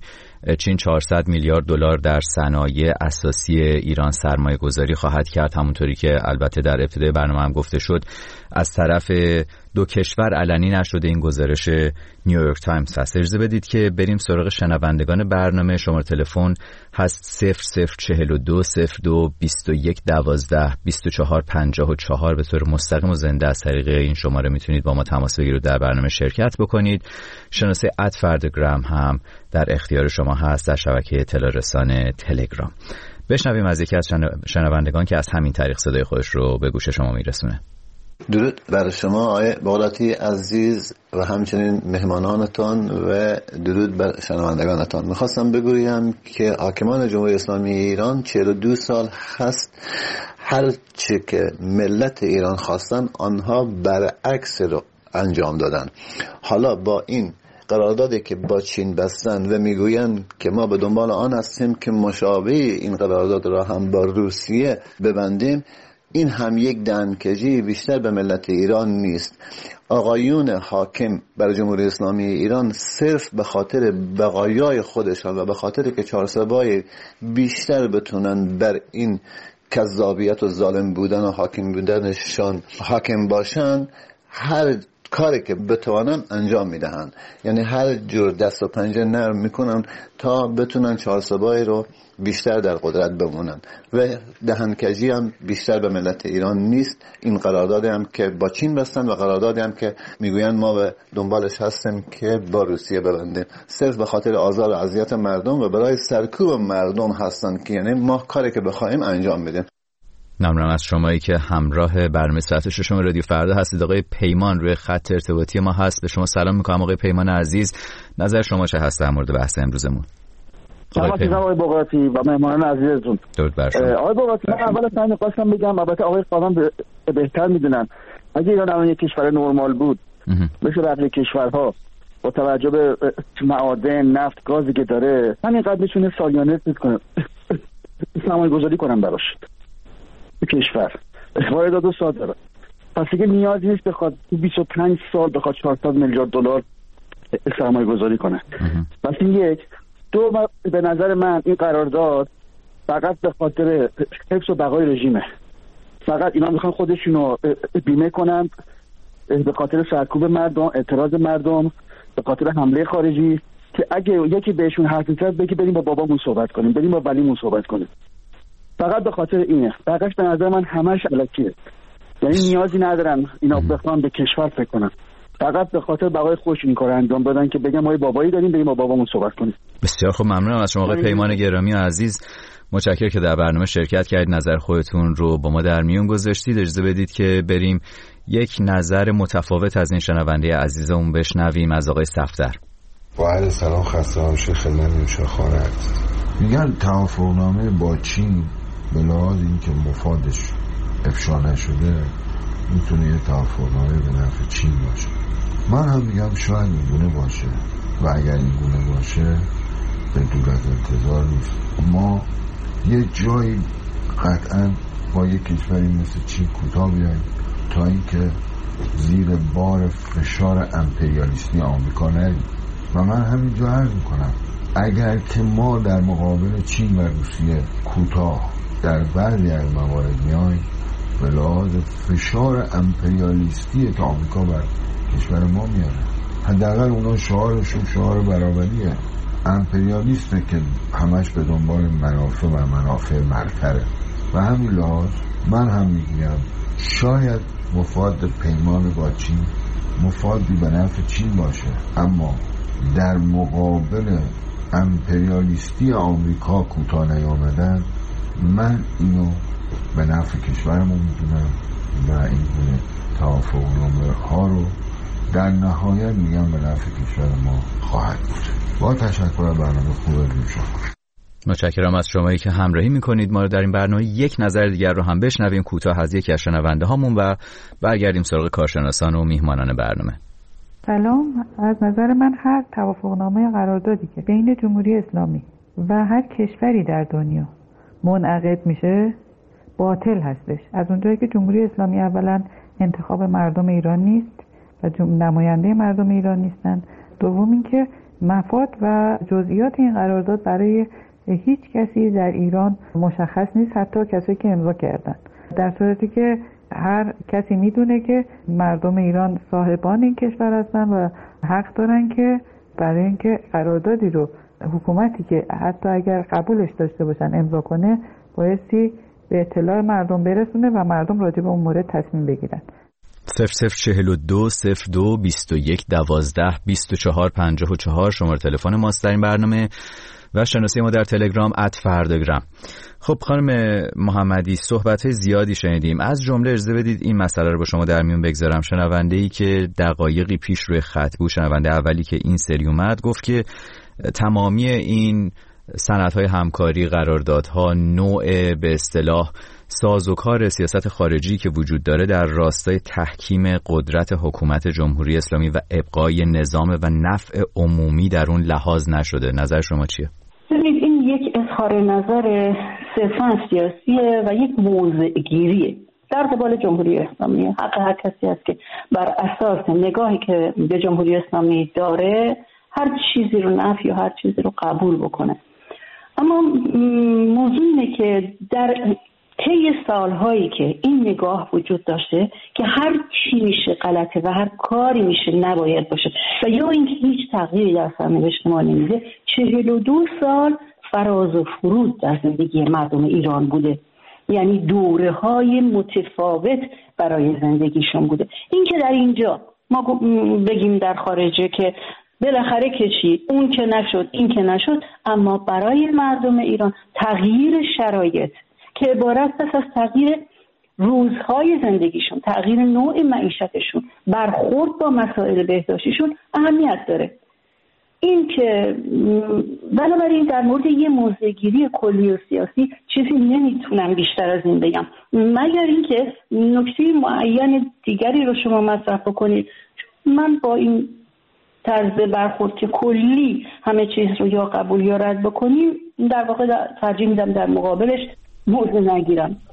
S5: 400 میلیارد دلار در صنایع اساسی ایران سرمایه گذاری خواهد کرد. همونطوری که البته در ابتدای برنامه هم گفته شد از طرف 2 کشور علنی نشده این گزارش نیویورک تایمز هست. اجازه بدید که بریم سراغ شنوندگان برنامه. شماره تلفن هست 0042 02 21 12 24 54. به طور مستقیم و زنده از طریق این شماره میتونید با ما تماس بگیرید و در برنامه شرکت بکنید. شناسه @فردگرام هم در اختیار شما هست در شبکه اطلاع رسان تلگرام. بشنویم از یکی از شنوندگان که از همین طریق صدای خودش رو به گوش شما میرسونه.
S10: درود بر شما آقای بغراتی عزیز و همچنین مهمانانتان و درود بر شنوندگانتان. میخواستم بگویم که حاکمان جمهوری اسلامی ایران 42 سال هست هر چی که ملت ایران خواستن آنها برعکس رو انجام دادن. حالا با این قراردادی که با چین بستن و میگوین که ما به دنبال آن هستیم که مشابه این قرارداد را هم با روسیه ببندیم، این هم یک دهنکجی بیشتر به ملت ایران نیست. آقایون حاکم بر جمهوری اسلامی ایران صرف به خاطر بقایای خودشان و به خاطر که چهارسبای بیشتر بتونن بر این کذابیت و ظالم بودن و حاکم بودنشان حاکم باشن، هر کاری که بتوانن انجام میدهن، یعنی هر جور دست و پنجه نرم میکنن تا بتونن چهارسبای رو بیشتر در قدرت بمونن و دهنکجی هم بیشتر به ملت ایران نیست. این قراردادی هم که با چین بستن و قراردادی هم که میگوین ما به دنبالش هستیم که با روسیه ببندیم، صرف به خاطر آزار و اذیت مردم و برای سرکوب مردم هستن که یعنی ما کاری که بخوایم انجام بدیم.
S5: ممنونم از شمایی که همراه برنامه ساعت ششم رادیو فردا هستید. آقای پیمان روی خط ارتباطی ما هست. به شما سلام میکنم آقای پیمان عزیز. نظر شما چه هست در مورد بحث امروزمون؟
S14: آقای بغراتی و مهمانان عزیزتون.
S5: درود بر شما.
S14: آقای بغراتی، من اول از همه خواستم بگم، البته آقای خانم بهتر میدونن، اگه ایران الان یک کشور نرمال بود مثل بقیه کشورها با توجه به معادن، نفت، گازی که داره، همینقدر میتونه سالیانه سرمایه گذاری کنن براش کشور. واردات و صادرات. پس دیگه نیازی نیست بخواد 25 سال بخواد 400 میلیارد دلار سرمایه گذاری کنه. پس این یک. دو، به نظر من این قرارداد فقط به خاطر حفظ و بقای رژیمه. فقط اینا میخوان خودشونو بیمه کنن به خاطر سرکوب مردم، اعتراض مردم، به خاطر حمله خارجی، که اگه یکی بهشون حرف می‌زد بگی بریم با بابامون صحبت کنیم، بریم با ولیمون صحبت کنیم. فقط به خاطر اینه. بقیش به نظر من همش الکیه. یعنی نیازی ندارن اینا بخوام به کشور فکر کنن، فقط به خاطر بقای خودش این کارو انجام دادن که بگم ما یه بابایی داریم، بریم با بابامون صحبت کنیم.
S5: بسیار خوب، ممنونم از شما آقای پیمان گرامی و عزیز. متشکرم که در برنامه شرکت کردید، نظر خودتون رو با ما در میون گذاشتید. اجازه بدید که بریم یک نظر متفاوت از این شنونده عزیزمون بشنویم از آقای صفدر.
S15: با عرض سلام، خسته نباشید خدمت نیوشا خانه عزیز. میگن توافقنامه با چین به لحاظ اینکه مفادش افشا نشده میتونه یه توافقنامه به نفع چین باشه. من هم میگم شاید این گونه باشه و اگر این گونه باشه به دور از انتظار نیست. ما یه جایی قطعا با یک کشوری مثل چین کوتاه بیاییم تا اینکه زیر بار فشار امپریالیستی آمریکا نریم. و من همینجا عرض میکنم اگر که ما در مقابل چین و روسیه کوتاه در بعضی از موارد میاییم به لحاظ فشار امپریالیستی که آمریکا بر کشور ما میاره، حداقل اونا شعارشون شعار برابریه، امپریالیسته که همش به دنبال منافع و منافع برتره. و همین لحاظ من هم میگم شاید مفاد پیمان با چین مفادی به نفع چین باشه، اما در مقابل امپریالیستی آمریکا کوتاه نیامدن، من اینو به نفع کشورمون میدونم و این گونه توافقنامه ها رو در نهایت میگم به نفع کشور ما خواهد بود. با تشکر از برنامه خوب نیوشا.
S5: متشکرم از شمایی که همراهی میکنید ما رو در این برنامه. یک نظر دیگر رو هم بشنویم کوتاه از یکی از شنونده هامون و برگردیم سراغ کارشناسان و میهمانان برنامه.
S16: سلام. از نظر من هر توافقنامه قراردادی که بین جمهوری اسلامی و هر کشوری در دنیا منعقد میشه باطل هستش. از اونجایی که جمهوری اسلامی اولا انتخاب مردم ایران نیست و نماینده مردم ایران نیستن، دوم اینکه مفاد و جزئیات این قرارداد برای هیچ کسی در ایران مشخص نیست، حتی کسایی که امضا کردن، در صورتی که هر کسی میدونه که مردم ایران صاحبان این کشور هستن و حق دارن که برای اینکه قراردادی رو حکومتی که حتی اگر قبولش داشته باشن امضا کنه بایستی به اطلاع مردم برسونه و مردم راجع به اون مورد تصمیم بگیرن.
S5: 0042 02 21 12 24 54 شماره تلفن ماست در این برنامه و شناسی ما در تلگرام @فرداگرام. خب خانم محمدی، صحبت زیادی شنیدیم، از جمله اجازه بدید این مسئله رو با شما در میون بگذارم. شنونده‌ای که دقایقی پیش روی خط بود، شنونده اولی که این سری اومد، گفت که تمامی این سندهای همکاری، قراردادها، نوع به اصطلاح سازوکار سیاست خارجی که وجود داره در راستای تحکیم قدرت حکومت جمهوری اسلامی و ابقای نظام و نفع عمومی در اون لحاظ نشده. نظر شما چیه؟
S8: ببینید این یک اظهار نظر صرفاً سیاسیه و یک موضع گیریه در قبال جمهوری اسلامی. حق هر کسی است که بر اساس نگاهی که به جمهوری اسلامی داره هر چیزی رو نفی یا هر چیزی رو قبول بکنه. اما موضوع اینه که در طی سالهایی که این نگاه وجود داشته که هر چی میشه غلطه و هر کاری میشه نباید باشه و یا اینکه هیچ تغییری در سرنوشت ما نمیده، 42 سال فراز و فرود در زندگی مردم ایران بوده، یعنی دوره‌های متفاوت برای زندگیشون بوده. این که در اینجا ما بگیم در خارجه که بالاخره که چی، اون که نشد این که نشد، اما برای مردم ایران تغییر شرایط که عبارت است از تغییر روزهای زندگیشون، تغییر نوع معیشتشون، برخورد با مسائل بهداشتیشون اهمیت داره. این که بنابراین در مورد یه موضع‌گیری کلی و سیاسی چیزی نمیتونم بیشتر از این بگم، مگر اینکه نکته معین دیگری رو شما مطرح بکنید. من با این طرز برخورد که کلی همه چیز رو یا قبول یا رد بکنیم، در واقع ترجیح میدم در مقابلش موضع نگیرم.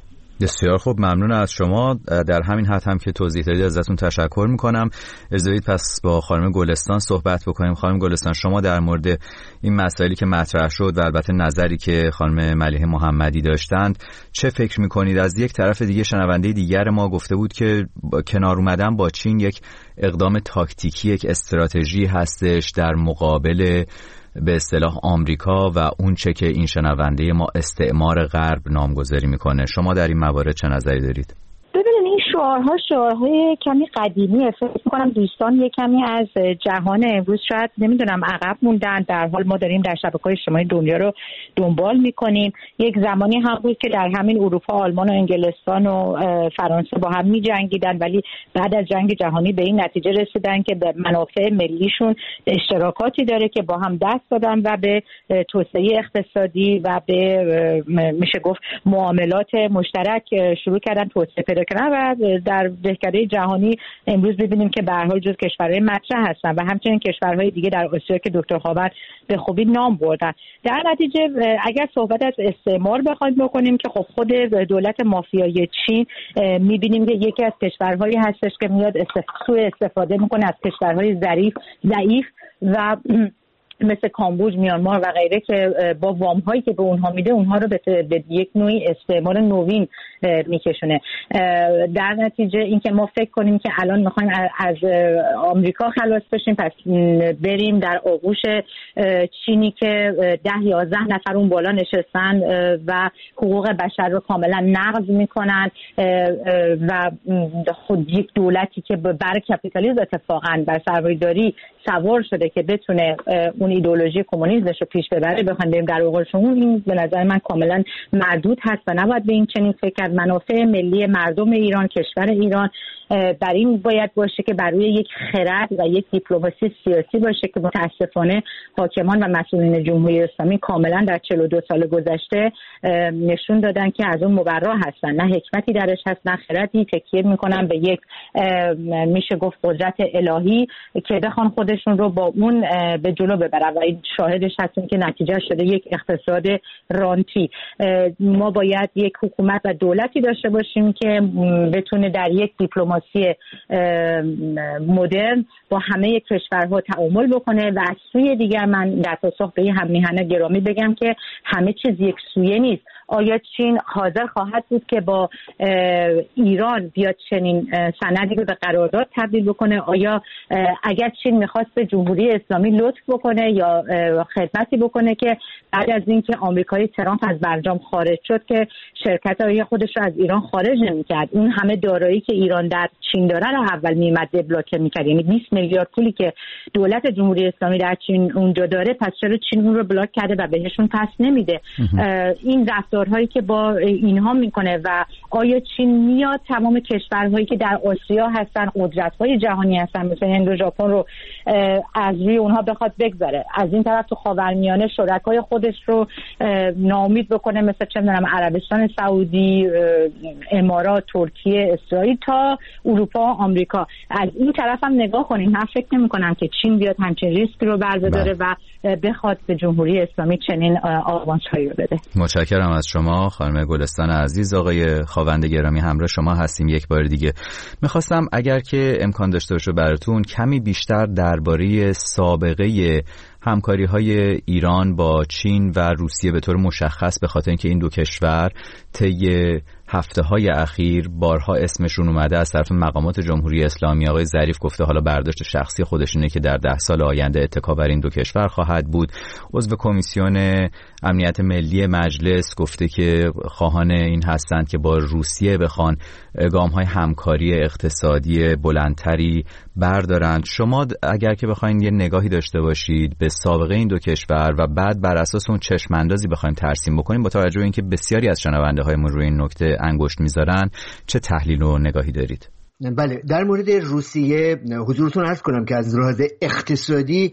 S5: بسیار خوب، ممنون از شما. در همین حد هم که توضیح دادید ازتون تشکر میکنم. اجازه بدید پس با خانم گلستان صحبت بکنیم. خانم گلستان، شما در مورد این مسائلی که مطرح شد و البته نظری که خانم ملیحه محمدی داشتند چه فکر میکنید؟ از یک طرف دیگه شنونده دیگر ما گفته بود که کنار اومدن با چین یک اقدام تاکتیکی، یک استراتژی هستش در مقابل به اصطلاح آمریکا و اون چه که این شنونده ما استعمار غرب نامگذاری میکنه. شما در این موارد چه نظری دارید؟
S13: ببینید این شعارهای کمی قدیمیه. فکر می‌کنم دوستان یک کمی از جهان امروز شاید نمیدونم عقب موندن. در حال ما داریم در شبکه‌های اجتماعی دنیا رو دنبال می‌کنیم. یک زمانی هم بود که در همین اروپا آلمان و انگلستان و فرانسه با هم می‌جنگیدن، ولی بعد از جنگ جهانی به این نتیجه رسیدن که به منافع ملیشون اشتراکاتی داره که با هم دست دادن و به توسعه اقتصادی و به میشه گفت معاملات مشترک شروع کردن توسعه پیدا کردن و در دهکده جهانی امروز ببینیم که به هر حال جز کشورهای مطرح هستن و همچنین کشورهای دیگه در آسیا که دکتر خاور به خوبی نام بردن. در نتیجه اگر صحبت از استعمار بخوایم بکنیم که خب خود دولت مافیایی چین میبینیم که یکی از کشورهایی هستش که میاد سوء استفاده میکنه از کشورهای ضعیف و مثل کامبوج، میانمار و غیره که با وام هایی که به اونها میده اونها رو به یک نوعی استعمار نوین میکشونه. در نتیجه اینکه ما فکر کنیم که الان میخوایم از آمریکا خلاص بشیم پس بریم در آغوش چینی که 10-11 نفر اون بالا نشستن و حقوق بشر رو کاملا نقض میکنن و خود یک دولتی که بر کپیتالیسم اتفاقا بر سرمایه‌داری سوار شده که بتونه اون ایدئولوژی کمونیسمش رو پیش ببره بخوایم بریم در آغوشمون، این به نظر من کاملا مردود هست و نباید به این چنین فکر کرد. منافع ملی مردم ایران، کشور ایران بر این باید باشه که بر روی یک خرد و یک دیپلماسی سیاسی باشه که متاسفانه حاکمان و مسئولین جمهوری اسلامی کاملا در 42 سال گذشته نشون دادن که از اون مبرا هستن، نه حکمتی درش هست نه خردی. تکیه میکنن به یک میشه گفت قدرت الهی که بخوان خودشون رو با اون به جلو ببرن و این شاهدش هستیم که نتیجه شده یک اقتصاد رانتی. ما باید یک حکومت و دولتی داشته باشیم که بتونه در یک دیپلماسی مدرن با همه کشورها تعامل بکنه و از سوی دیگر من در پاسخ به هم میهنه گرامی بگم که همه چیز یک سویه نیست. آیا چین حاضر خواهد بود که با ایران بیاد چنین سندی رو به قرارداد تبدیل بکنه؟ آیا اگر چین میخواست به جمهوری اسلامی لطف بکنه یا خدمتی بکنه که بعد از اینکه آمریکایی ترامپ از برجام خارج شد که شرکت‌های خودش رو از ایران خارج نمی‌کرد، اون همه دارایی که ایران در چین داره رو اول میمد بلاک می‌کرد، یعنی 20 میلیارد پولی که دولت جمهوری اسلامی در چین اونجا داره، پس چرا چین اون رو بلاک کرده و بهشون پس نمیده؟ این رفتارهایی که با اینها میکنه و آیا چین میاد تمام کشورهایی که در آسیا هستن، قدرت‌های جهانی هستن مثل هند و ژاپن رو از روی اونها بخواد بگذاره، از این طرف تو خاورمیانه شرکای خودش رو ناامید بکنه مثل چه می‌دونم عربستان سعودی، امارات، ترکیه، اسرائیل تا اروپا، آمریکا. از این طرف هم نگاه کنیم. من فکر نمی‌کنم که چین بیاد همچین ریسک رو برداره و بخواد به جمهوری اسلامی چنین آوانس‌هایی رو بده.
S5: متشکرم از شما خانم گلستان عزیز. آقای خاوند گرامی همراه شما هستیم یک بار دیگه. می‌خواستم اگر که امکان داشته باشه براتون کمی بیشتر درباره سابقه همکاری‌های ایران با چین و روسیه به طور مشخص، به خاطر اینکه این دو کشور طی هفته‌های اخیر بارها اسمشون اومده از طرف مقامات جمهوری اسلامی. آقای ظریف گفته حالا برداشت شخصی خودش اینه که در 10 سال آینده اتکا بر این دو کشور خواهد بود. عضو کمیسیون امنیت ملی مجلس گفته که خواهان این هستند که با روسیه بخوان گام‌های همکاری اقتصادی بلندتری بردارند. شما اگر که بخواید یه نگاهی داشته باشید به سابقه این دو کشور و بعد بر اساس اون چشم اندازی بخوایم ترسیم بکنیم، با توجه به اینکه بسیاری از شنونده ما روی این نکته انگشت میذارن، چه تحلیل و نگاهی دارید؟
S9: بله، در مورد روسیه حضورتون عرض کنم که از لحاظ اقتصادی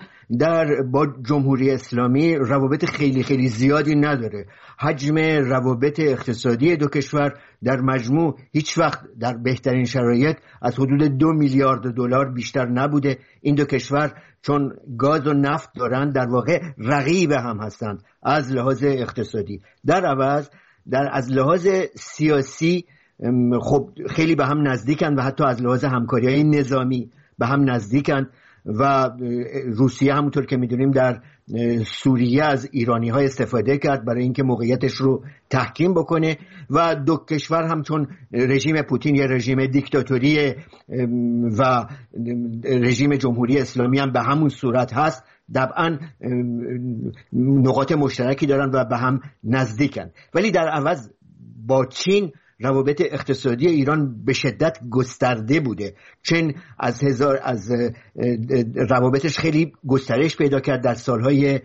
S9: با جمهوری اسلامی روابط خیلی خیلی زیادی نداره. حجم روابط اقتصادی دو کشور در مجموع هیچ وقت در بهترین شرایط از حدود 2 میلیارد دلار بیشتر نبوده. این دو کشور چون گاز و نفت دارن در واقع رقیب هم هستند از لحاظ اقتصادی. در عوض از لحاظ سیاسی خب خیلی به هم نزدیکن و حتی از لحاظ همکاری‌های نظامی به هم نزدیکن و روسیه همونطور که میدونیم در سوریه از ایرانی‌ها استفاده کرد برای اینکه موقعیتش رو تحکیم بکنه و دو کشور هم چون رژیم پوتین یه رژیم دیکتاتوری و رژیم جمهوری اسلامی هم به همون صورت هست، طبعا نقاط مشترکی دارن و به هم نزدیکن. ولی در عوض با چین روابط اقتصادی ایران به شدت گسترده بوده. چین از روابطش خیلی گسترش پیدا کرد در سالهای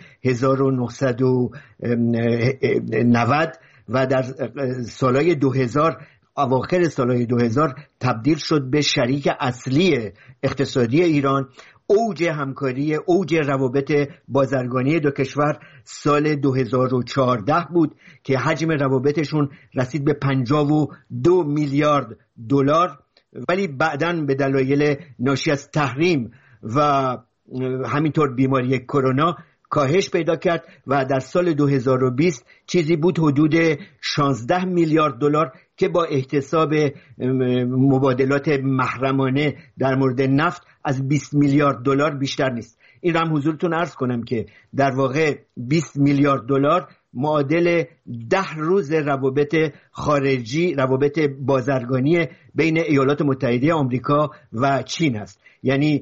S9: 1990 و در سالهای 2000 اواخر سالهای 2000 تبدیل شد به شریک اصلی اقتصادی ایران. اوج همکاری، اوج روابط بازرگانی دو کشور سال 2014 بود که حجم روابطشون رسید به 52 میلیارد دلار، ولی بعداً به دلایل ناشی از تحریم و همینطور بیماری کرونا کاهش پیدا کرد و در سال 2020 چیزی بود حدود 16 میلیارد دلار که با احتساب مبادلات محرمانه در مورد نفت از 20 میلیارد دلار بیشتر نیست. این رو هم حضورتون عرض کنم که در واقع 20 میلیارد دلار معادل 10 روز روابط خارجی، روابط بازرگانی بین ایالات متحده آمریکا و چین است. یعنی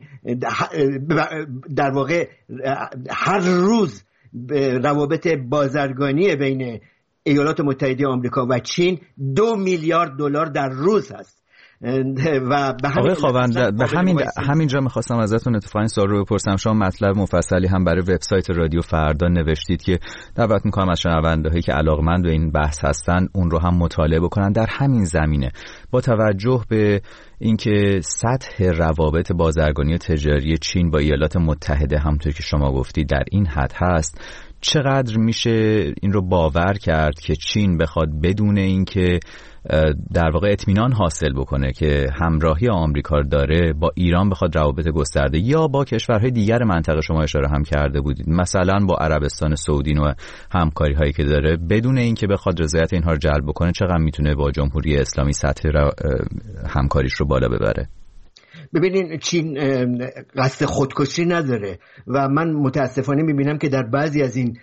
S9: در واقع هر روز روابط بازرگانی بین ایالات متحده آمریکا و چین 2 میلیارد دلار در روز هست. و به
S5: آقای خاوند به همینجا میخواستم ازتون اتفاقا این سوال رو بپرسم. شما مطلب مفصلی هم برای وبسایت رادیو فردا نوشتید که دعوت میکنم از شنونده‌هایی که علاقه‌مند به این بحث هستن اون رو هم مطالعه بکنن. در همین زمینه با توجه به اینکه سطح روابط بازرگانی و تجاری چین با ایالات متحده همونطور که شما گفتید در این حد هست، چقدر میشه این رو باور کرد که چین بخواد بدون اینکه در واقع اطمینان حاصل بکنه که همراهی آمریکا داره با ایران بخواد روابط گسترده یا با کشورهای دیگر منطقه، شما اشاره هم کرده بودید مثلا با عربستان سعودی و همکاری هایی که داره، بدون اینکه بخواد رضایت اینها رو جلب بکنه، چقدر میتونه با جمهوری اسلامی سطح همکاریش رو بالا ببره؟
S9: ببینین چین قصد خودکشی نداره و من متاسفانه میبینم که در بعضی از این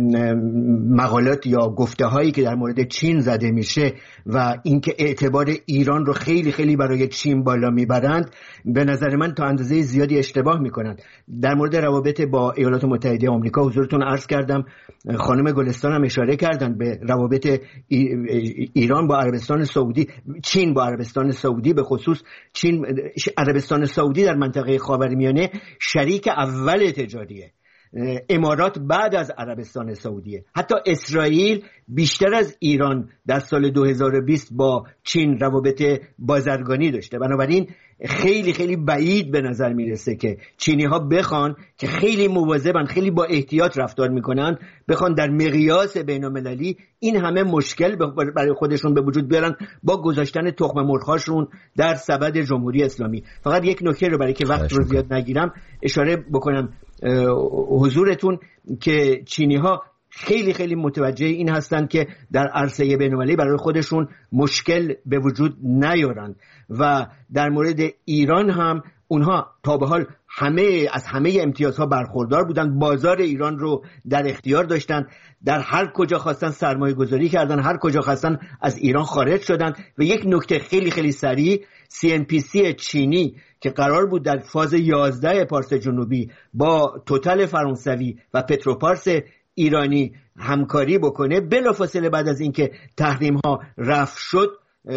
S9: مقالات یا گفته هایی که در مورد چین زده میشه و اینکه اعتبار ایران رو خیلی خیلی برای چین بالا میبرند، به نظر من تا اندازه زیادی اشتباه میکنند. در مورد روابط با ایالات متحده آمریکا حضورتون عرض کردم، خانم گلستان هم اشاره کردن به روابط ایران با عربستان سعودی، چین با عربستان سعودی، به خصوص عربستان سعودی در منطقه خاورمیانه شریک اول تجاریه. امارات بعد از عربستان سعودیه. حتی اسرائیل بیشتر از ایران در سال 2020 با چین روابط بازرگانی داشته. بنابراین خیلی خیلی بعید به نظر میرسه که چینی ها بخوان که خیلی مواظبن، خیلی با احتیاط رفتار میکنن، بخوان در مقیاس بین المللی این همه مشکل برای خودشون به وجود بیارن با گذاشتن تخم مرغ‌هاشون در سبد جمهوری اسلامی. فقط یک نکته رو برای که وقت رو زیاد نگیرم اشاره بکنم حضورتون که چینی ها خیلی خیلی متوجه این هستند که در عرصه بین‌المللی برای خودشون مشکل به وجود نیارن و در مورد ایران هم اونها تا به حال از همه امتیازها برخوردار بودن، بازار ایران رو در اختیار داشتن، در هر کجا خواستن سرمایه گذاری کردن، هر کجا خواستن از ایران خارج شدن. و یک نکته خیلی خیلی سریع، CNPC چینی که قرار بود در فاز 11 پارس جنوبی با توتال فرانسوی و پتروپارس ایرانی همکاری بکنه، بلافاصله بعد از اینکه تحریم ها رفع شد،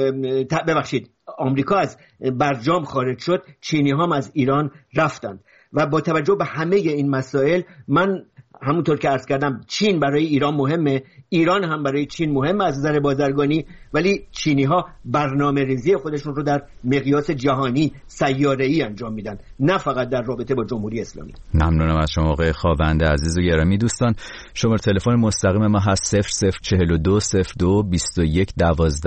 S9: آمریکا از برجام خارج شد، چینی هم از ایران رفتند. و با توجه به همه این مسائل، من همونطور که عرض کردم چین برای ایران مهمه، ایران هم برای چین مهمه از نظر بازرگانی، ولی چینی ها برنامه ریزی خودشون رو در مقیاس جهانی سیاره‌ای انجام میدن، نه فقط در رابطه با جمهوری اسلامی.
S5: ممنونم از شما آقای خاوند عزیز و گرامی. دوستان شماره تلفن مستقیم ما هست 0042 02 21 12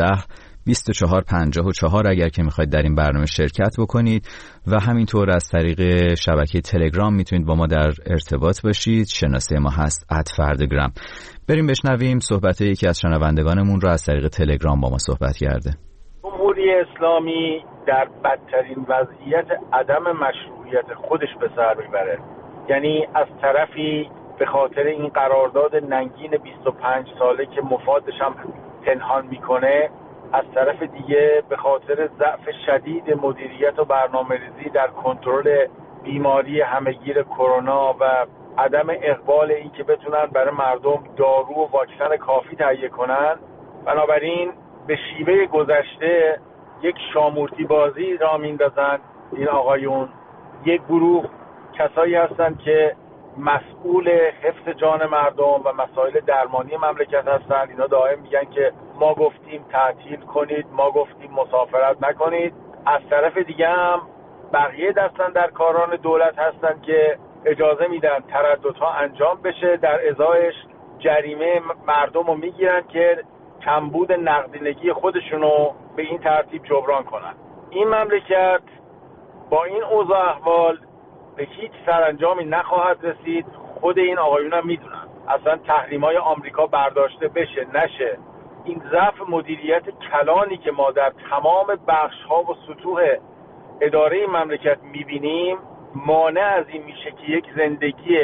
S5: 2454 اگر که میخواید در این برنامه شرکت بکنید و همینطور از طریق شبکه تلگرام میتونید با ما در ارتباط باشید. شناسه ما هست @فردگرام. بریم بشنویم صحبت یکی از شنوندگانمون رو از طریق تلگرام با ما صحبت کرده.
S17: جمهوری اسلامی در بدترین وضعیت عدم مشروعیت خودش به سر میبره. یعنی از طرفی به خاطر این قرارداد ننگین 25 ساله که مفادش هم پنهان میکنه، از طرف دیگه به خاطر ضعف شدید مدیریت و برنامه‌ریزی در کنترل بیماری همهگیر کرونا و عدم اقبال این که بتونن برای مردم دارو و واکسن کافی تهیه کنن، بنابراین به شیوه گذشته یک شامورتی بازی را میندازن. این آقایون یک گروه کسایی هستن که مسئول حفظ جان مردم و مسائل درمانی مملکت هستن. اینا دائم میگن که ما گفتیم تعطیل کنید، ما گفتیم مسافرت نکنید. از طرف دیگه هم بقیه دستن در کاران دولت هستن که اجازه میدن ترددها انجام بشه، در ازایش جریمه مردم رو میگیرن که کمبود نقدینگی خودشونو به این ترتیب جبران کنن. این مملکت با این اوضاع احوال به هیچ سرانجامی نخواهد رسید. خود این آقایون هم میدونن. اصلا تحریم‌های آمریکا برداشته بشه نشه، این ضعف مدیریت کلانی که ما در تمام بخش‌ها و سطوح اداره مملکت میبینیم مانع از این میشه که یک زندگی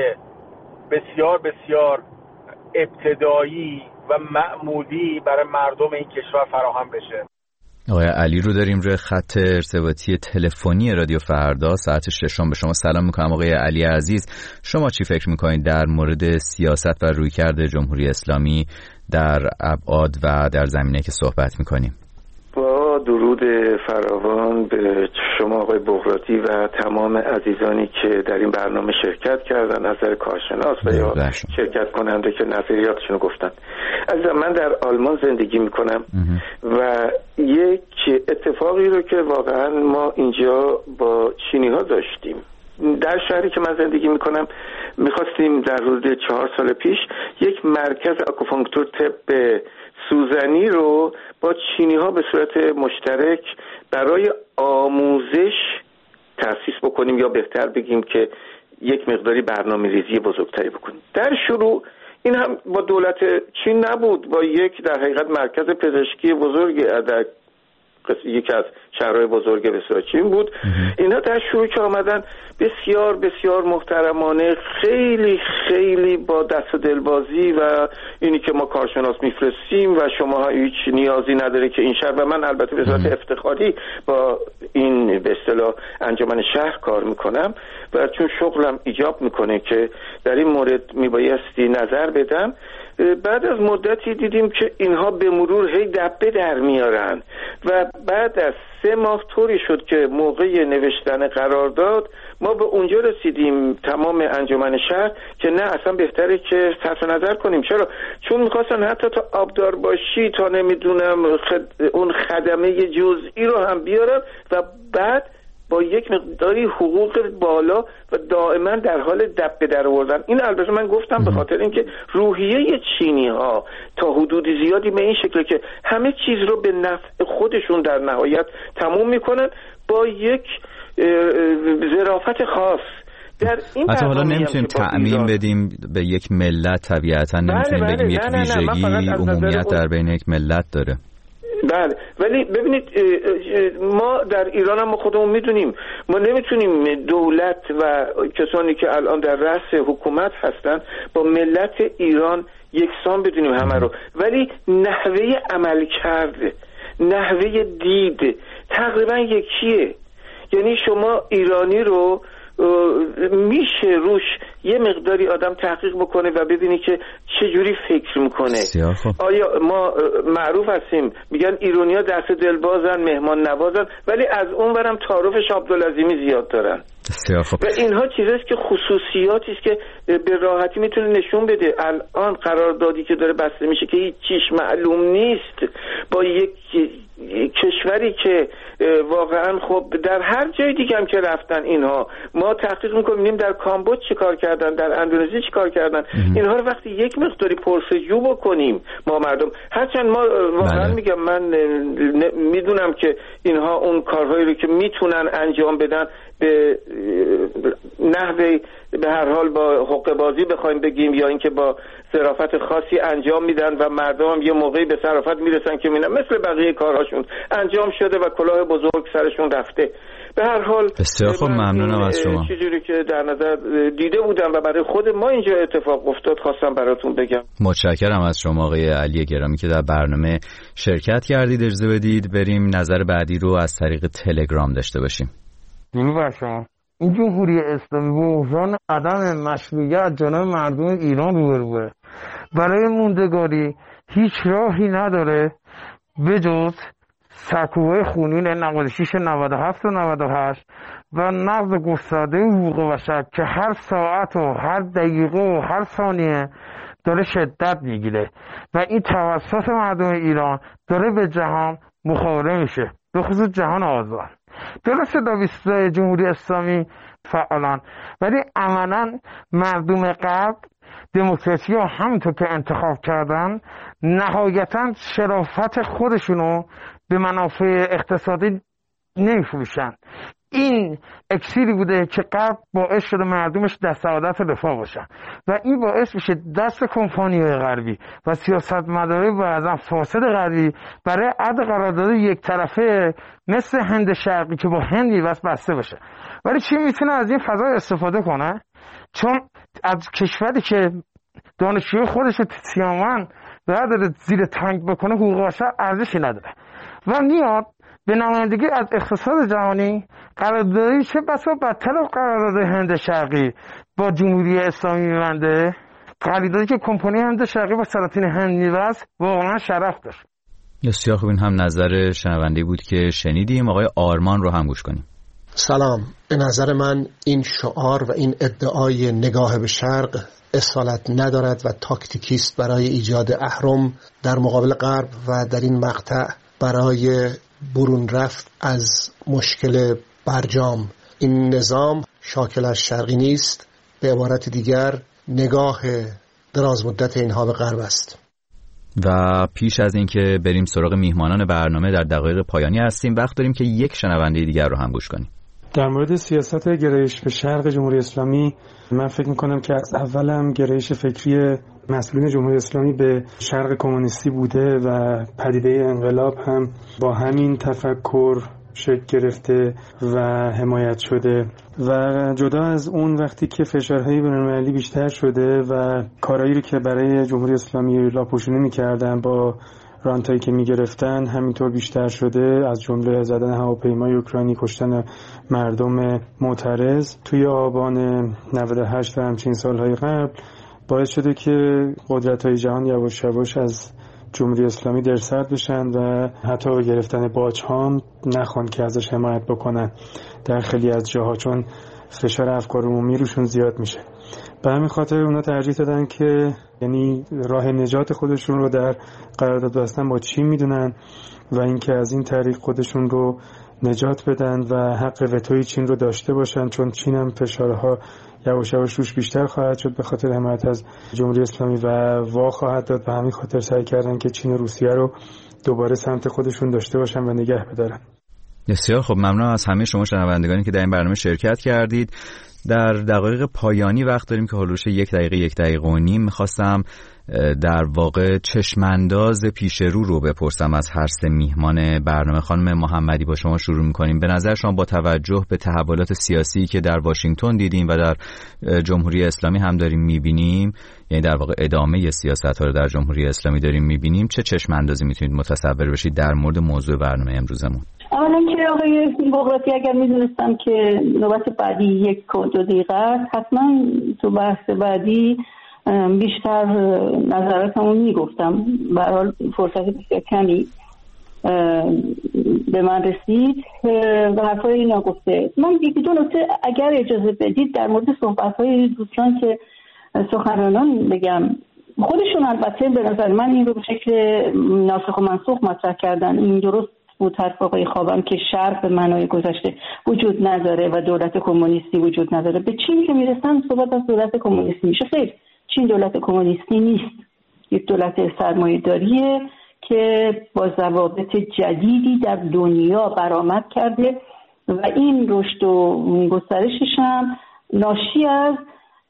S17: بسیار بسیار ابتدایی و معمولی برای مردم این کشور فراهم بشه.
S5: آقای علی رو داریم روی خط ارتباطی تلفنی رادیو فردا ساعت 6 به شما سلام میکنم. آقای علی عزیز، شما چی فکر میکنید در مورد سیاست و رویکرد جمهوری اسلامی در ابعاد و در زمینه که صحبت میکنیم؟
S1: با درود فراوان به شما آقای بغراتی و تمام عزیزانی که در این برنامه شرکت کردن، نظر کارشناس و یا شرکت کننده که نظریاتشون گفتن. عزیزم، من در آلمان زندگی میکنم و یک اتفاقی رو که واقعا ما اینجا با چینی ها داشتیم در شهری که من زندگی میکنم، میخواستیم در حدود 4 سال پیش یک مرکز آکوپانکتور طب سوزنی رو با چینی ها به صورت مشترک برای آموزش تأسیس بکنیم، یا بهتر بگیم که یک مقداری برنامه ریزی بزرگتری بکنیم. در شروع این هم با دولت چین نبود، با یک در حقیقت مرکز پزشکی بزرگ در یکی از شهرهای بزرگ بسیار چین بود. اینا در شروع که آمدن بسیار بسیار محترمانه، خیلی خیلی با دست و دلبازی و اینی که ما کارشناس میفرستیم و شما هیچ نیازی نداره که این شهر، و من البته به صورت افتخاری با این به اصطلاح انجمن شهر کار میکنم و چون شغلم ایجاب میکنه که در این مورد میبایستی نظر بدم، بعد از مدتی دیدیم که اینها به مرور هی دبه در میارن و بعد از 3 ماه طوری شد که موقع نوشتن قرارداد ما به اونجا رسیدیم تمام انجمن شهر که نه اصلا بهتره که صرف نظر کنیم. چرا؟ چون میخواستن حتی تا آبدار باشی تا نمیدونم اون خدمه جزئی رو هم بیارن و بعد با یک مقداری حقوق بالا و دائما در حال دبه در آوردن. این البته من گفتم به خاطر اینکه روحیه چینی ها تا حدود زیادی به این شکل که همه چیز رو به نفع خودشون در نهایت تموم میکنن با یک ظرافت خاص. در این
S5: حتی حالا نمیتونیم تعمیم بدیم به یک ملت، طبیعتا نمیتونیم بگیم یک ویژگی عمومیت در بین یک ملت داره.
S1: بله، ولی ببینید ما در ایران هم خودمون میدونیم ما نمیتونیم دولت و کسانی که الان در رأس حکومت هستن با ملت ایران یکسان بدونیم همه رو، ولی نحوه عمل کرده، نحوه دید تقریبا یکیه. یعنی شما ایرانی رو میشه روش یه مقداری آدم تحقیق بکنه و ببینی که چجوری فکر میکنه. آیا ما معروف هستیم میگن ایرانی‌ها دست دلبازن، مهمان نوازن، ولی از اون برم تعارفش عبدالعظیمی زیاد دارن و اینها چیزاست که خصوصیاتی است که به راحتی میتونه نشون بده. الان قراردادی که داره بسته میشه که هیچ چیش معلوم نیست با یک کشوری که واقعا خب در هر جای دیگه هم که رفتن اینها ما تحقیق میکنیم در کامبوج چی کار کردن، در اندونزی چی کار کردن، اینها رو وقتی یک مقداری پرسجو بکنیم ما مردم، هرچند ما واقعا میگم من میدونم که اینها اون کارهایی رو که میتونن انجام بدن به نحوه به هر حال با حقه بازی بخوایم بگیم یا اینکه با ظرافت خاصی انجام میدن و مردم هم یه موقعی به ظرافت میرسن که میبینن مثل بقیه کارهاشون انجام شده و کلاه بزرگ سرشون رفته. به هر حال
S5: بسیار خوب، ممنونم از شما.
S1: چیزی که در نظر دیده بودم و برای خود ما اینجا اتفاق افتاد خواستم براتون بگم.
S5: متشکرم از شما آقای علی گرامی که در برنامه شرکت کردید. اجازه بدید بریم نظر بعدی رو از طریق تلگرام داشته باشیم.
S18: درود بر شما. این جمهوری اسلامی با بحران عدم مشروعیت جناب مردم ایران روبروه. برای موندگاری هیچ راهی نداره به جز سکوهای خونین 96 97 و 98 و نقض گسترده حقوق بشر که هر ساعت و هر دقیقه و هر ثانیه داره شدت میگیره و این توسط مردم ایران داره به جهان مخابره میشه، به خصوص جهان آزاد. درسته داویستای جمهوری اسلامی فعالان، ولی عملا مردم غرب دموکراسی رو همونطور که انتخاب کردن نهایتا شرافت خودشونو به منافع اقتصادی نمیفروشن. این اکسیری بوده که غرب باعث شده مردمش در سعادت و رفاه باشن و این باعث میشه دست کمپانی‌های غربی و سیاستمدارای بعضا فاسد غربی برای عقد قرارداد یک طرفه مثل هند شرقی که با هند واسه بسته باشه. ولی چی میتونه از این فضا استفاده کنه؟ چون از کشوری که دانشجوی خودش رو سیامن داره زیر تانک بکنه حقوق بشر ارزشی نداره و میاد به نمایندگی از اقتصاد جهانی قراردادی چه بسا بدتر از قرارداد هند شرقی با جمهوری اسلامی میبنده. قراردادی که کمپانی هند شرقی با سلاطین هند میبست واقعا شرف داشت.
S5: بسیار خوب، این هم نظر شنونده بود که شنیدیم. آقای آرمان رو هم گوش کنیم.
S19: سلام. به نظر من این شعار و این ادعای نگاه به شرق اصالت ندارد و تاکتیکیست برای ایجاد اهرم در مقابل غرب و در این مقطع برای برون رفت از مشکل برجام. این نظام شاکل از شرقی نیست، به عبارت دیگر نگاه دراز مدت اینها به غرب است.
S5: و پیش از اینکه بریم سراغ میهمانان برنامه در دقایق پایانی هستیم، وقت داریم که یک شنونده دیگر رو هم گوش کنیم.
S20: در مورد سیاست گرایش به شرق جمهوری اسلامی، من فکر میکنم که از اول هم گرایش فکری مسئولین جمهوری اسلامی به شرق کمونیستی بوده و پدیده انقلاب هم با همین تفکر شکل گرفته و حمایت شده و جدا از اون وقتی که فشارهای بین‌المللی بیشتر شده و کارهایی رو که برای جمهوری اسلامی لاپوشونی می‌کردن با رانتایی که میگرفتن همینطور بیشتر شده، از جمله زدن هواپیمای اوکراینی، کشتن مردم معترض توی آبان 98 و همچین سالهای قبل باعث شده که قدرت‌های جهان یواش یواش از جمهوری اسلامی درسرد بشن و حتی گرفتن باج هم نخوان که ازش حمایت بکنن در خیلی از جاها، چون فشار افکار عمومی روشون زیاد میشه. به همین خاطر اونا ترجیح دادن که یعنی راه نجات خودشون رو در قرارداد بستن با چین میدونن و اینکه از این طریق خودشون رو نجات بدن و حق وتوی چین رو داشته باشن، چون چین هم فشارها یواش یواش روش بیشتر خواهد شد به خاطر حمایت از جمهوری اسلامی و وا خواهد داد. به همین خاطر سعی کردن که چین و روسیه رو دوباره سمت خودشون داشته باشن و نگه بدارن.
S5: بسیار خب، ممنون از همه شما شنوندگانی که در این برنامه شرکت کردید. در دقایق پایانی وقت داریم که هلوش یک دقیقه و نیم میخواستم در واقع چشمانداز پیش رو بپرسم از هر سه میهمان برنامه. خانم محمدی با شما شروع میکنیم. به نظر شما با توجه به تحولات سیاسی که در واشنگتن دیدیم و در جمهوری اسلامی هم داریم میبینیم، یعنی در واقع ادامه سیاست ها رو در جمهوری اسلامی داریم میبینیم، چه چشماندازی میتونید متصور بشید در مورد موضوع برنامه امروزمون؟
S8: اولا که آقای بغراتی اگر میدونستم که نوبت بعدی 1 و 2 دقیقه است، حتما تو بحث بعدی بیشتر نظراتمون میگفتم. به هر حال فرصت بسیار کمی به من رسید و حرفای ناگفته. من 1-2 نکته اگر اجازه بدید در مورد صحبت‌های دوستان که سخنرانان بگم. خودشون البته به نظر من این رو به شکل ناسخ و منسوخ مطرح کردن. این درست بود حرف آقای خوابم که شرق به معنای گذشته وجود نداره و دولت کمونیستی وجود نداره. به چین که میرسن صحبت از دولت کمونیستی میشه. خیر، چین دولت کمونیستی نیست، یک دولت سرمایه‌داریه که با ضوابط جدیدی در دنیا برآمد کرده و این رشد و گسترشش هم ناشی از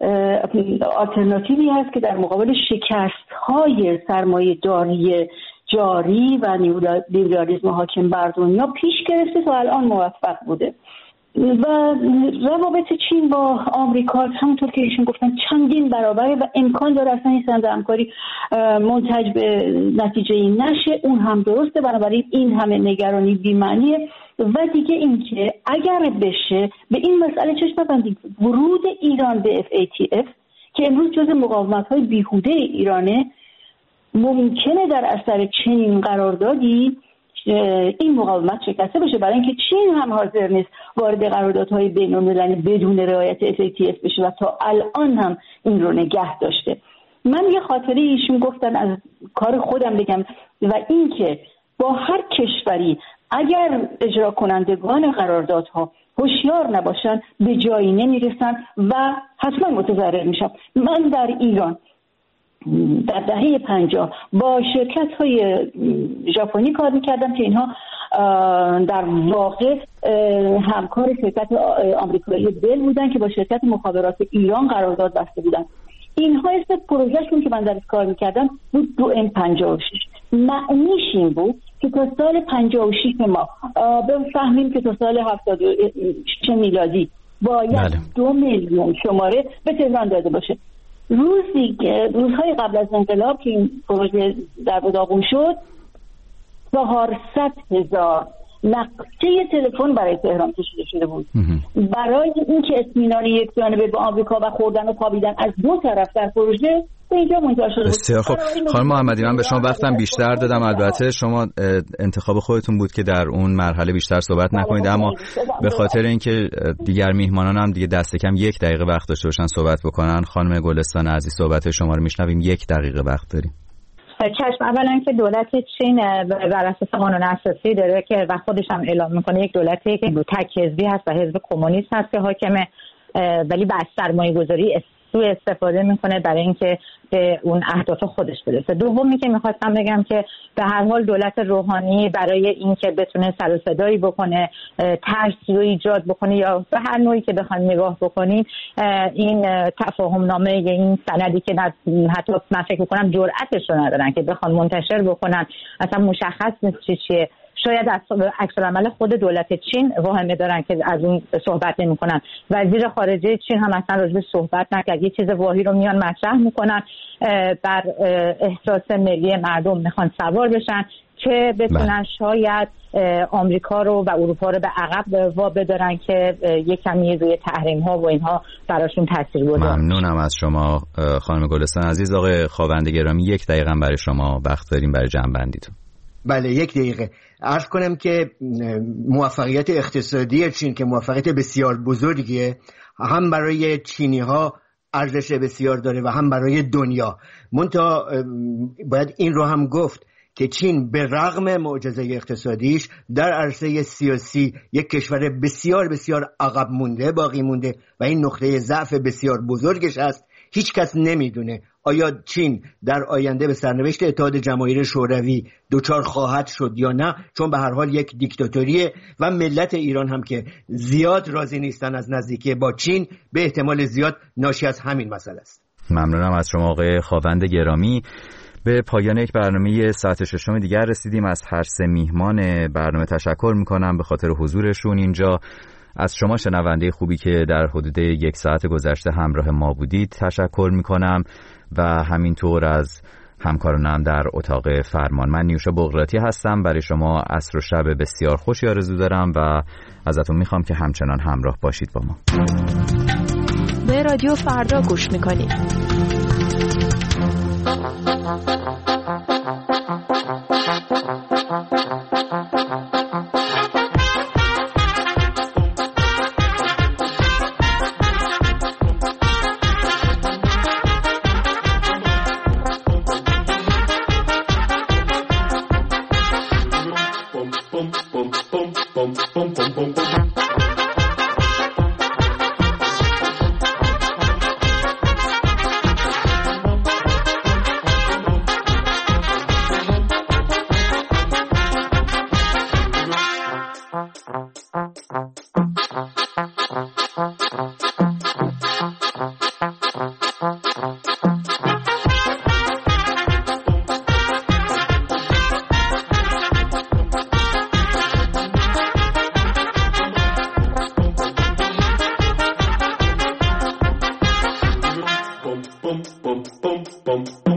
S8: آلترناتیوی هست که در مقابل شکست‌های سرمایه‌داری جاری و لیبرالیسم حاکم بر دنیا پیش گرفته تا الان موفق بوده. و روابط چین با آمریکا همونطور که ایشون گفتن چندین برابره و امکان داره اصلا این سند همکاری منتج به نتیجه این نشه. اون هم درسته، بنابراین این همه نگرانی بی‌معنیه. و دیگه این که اگر بشه به این مسئله چشم ببندید، ورود ایران به FATF که امروز جز مقاومت‌های بیهوده ایرانه، ممکنه در اثر چنین قراردادی این مقاومت شکسته بشه، برای اینکه چین هم حاضر نیست وارد قراردادهای بین‌المللی بدون رعایت FATF بشه و تا الان هم این رو نگه داشته. من یه خاطره ایشون گفتن از کار خودم بگم، و این که با هر کشوری اگر اجرا کنندگان قراردادها هوشیار نباشن به جایی نمیرسن و حتما متضرر میشن. من در ایران در دهه 50 با شرکت‌های ژاپنی کار می‌کردم که اینها در واقع همکار شرکت آمریکایی بل بودن که با شرکت مخابرات ایران قرارداد بسته بودن. اینها اسم پروژهشون که من درش کار می‌کردم بود 2M56. معنیش این بود که تا سال 56 ما بفهمیم که تا سال 76 میلادی باید 2 میلیون شماره به تهران داده باشه. روزهای قبل از انقلاب که این پروژه در داغون شد 400,000 نقشه تلفن برای تهران کشیده شده بود. برای اینکه اطمینان یک جانبه به آمریکا و خوردن و خوابیدن از دو طرف در پروژه به اینجا منتهی شده بود.
S5: بسیار خب خانم محمدی، من به شما وقتم بیشتر دادم، البته شما انتخاب خودتون بود که در اون مرحله بیشتر صحبت نکنید، اما به خاطر اینکه دیگر میهمانان هم دیگه دست کم 1 دقیقه وقت داشته باشن صحبت بکنن، خانم گلستان عزیز صحبت شما رو میشنویم. 1 دقیقه وقت داریم.
S13: چشم. اولا که دولت چین بر اساس قانون اساسی داره که و خودش هم اعلام میکنه یک دولتی که تک حزبی هست و حزب کمونیست هست که حاکمه، ولی با سرمایه‌گذاری سوء استفاده میکنه برای اینکه به اون اهداف خودش برسه. دومی که میخواستم بگم که به هر حال دولت روحانی برای اینکه بتونه سر و صدایی بکنه، ترسی رو ایجاد بکنه یا به هر نوعی که بخوایم نگاه بکنیم، این تفاهم نامه یا این سندی که حتی من فکر میکنم جرأتش رو ندارن که بخوان منتشر بکنن، اصلا مشخص نیست چیه. شاید عکس‌العمل خود دولت چین واهمه دارن که از اون صحبت نمی‌کنن. وزیر خارجه چین هم اصلا راجع به صحبت نکرد. یه چیز واهی رو میان مطرح میکنن، بر احساس ملی مردم میخوان سوار بشن که بتونن شاید آمریکا رو و اروپا رو به عقب وا بدارن که یک کمی روی تحریم ها و اینها براشون تاثیر بذاره.
S5: ممنونم از شما خانم گلستان عزیز. آقای خاوند گرامی 1 دقیقه برای شما وقت داریم برای جمع‌بندیتون.
S9: بله 1 دقیقه. عرض کنم که موفقیت اقتصادی چین که موفقیت بسیار بزرگیه، هم برای چینی ها ارزش بسیار داره و هم برای دنیا. منتها باید این رو هم گفت که چین به رغم معجزه اقتصادیش در عرصه سیاسی یک کشور بسیار بسیار عقب مونده باقی مونده و این نقطه ضعف بسیار بزرگش است. هیچ کس نمیدونه آیا چین در آینده به سرنوشت اتحاد جماهیر شوروی دچار خواهد شد یا نه، چون به هر حال یک دیکتاتوریه و ملت ایران هم که زیاد راضی نیستن از نزدیکی با چین به احتمال زیاد ناشی از همین مسئله است.
S5: ممنونم از شما آقای خاوند گرامی. به پایان یک برنامه ساعت 6 دیگر رسیدیم. از هر 3 میهمان برنامه تشکر میکنم به خاطر حضورشون اینجا. از شما شنونده خوبی که در حدود 1 ساعت گذشته همراه ما بودید تشکر میکنم و همینطور از همکارانم در اتاق فرمان. من نیوشا بغراتی هستم. برای شما عصر و شب بسیار خوشی آرزو دارم و ازتون میخوام که همچنان همراه باشید با ما.
S4: به رادیو فردا گوش میکنید.
S21: bum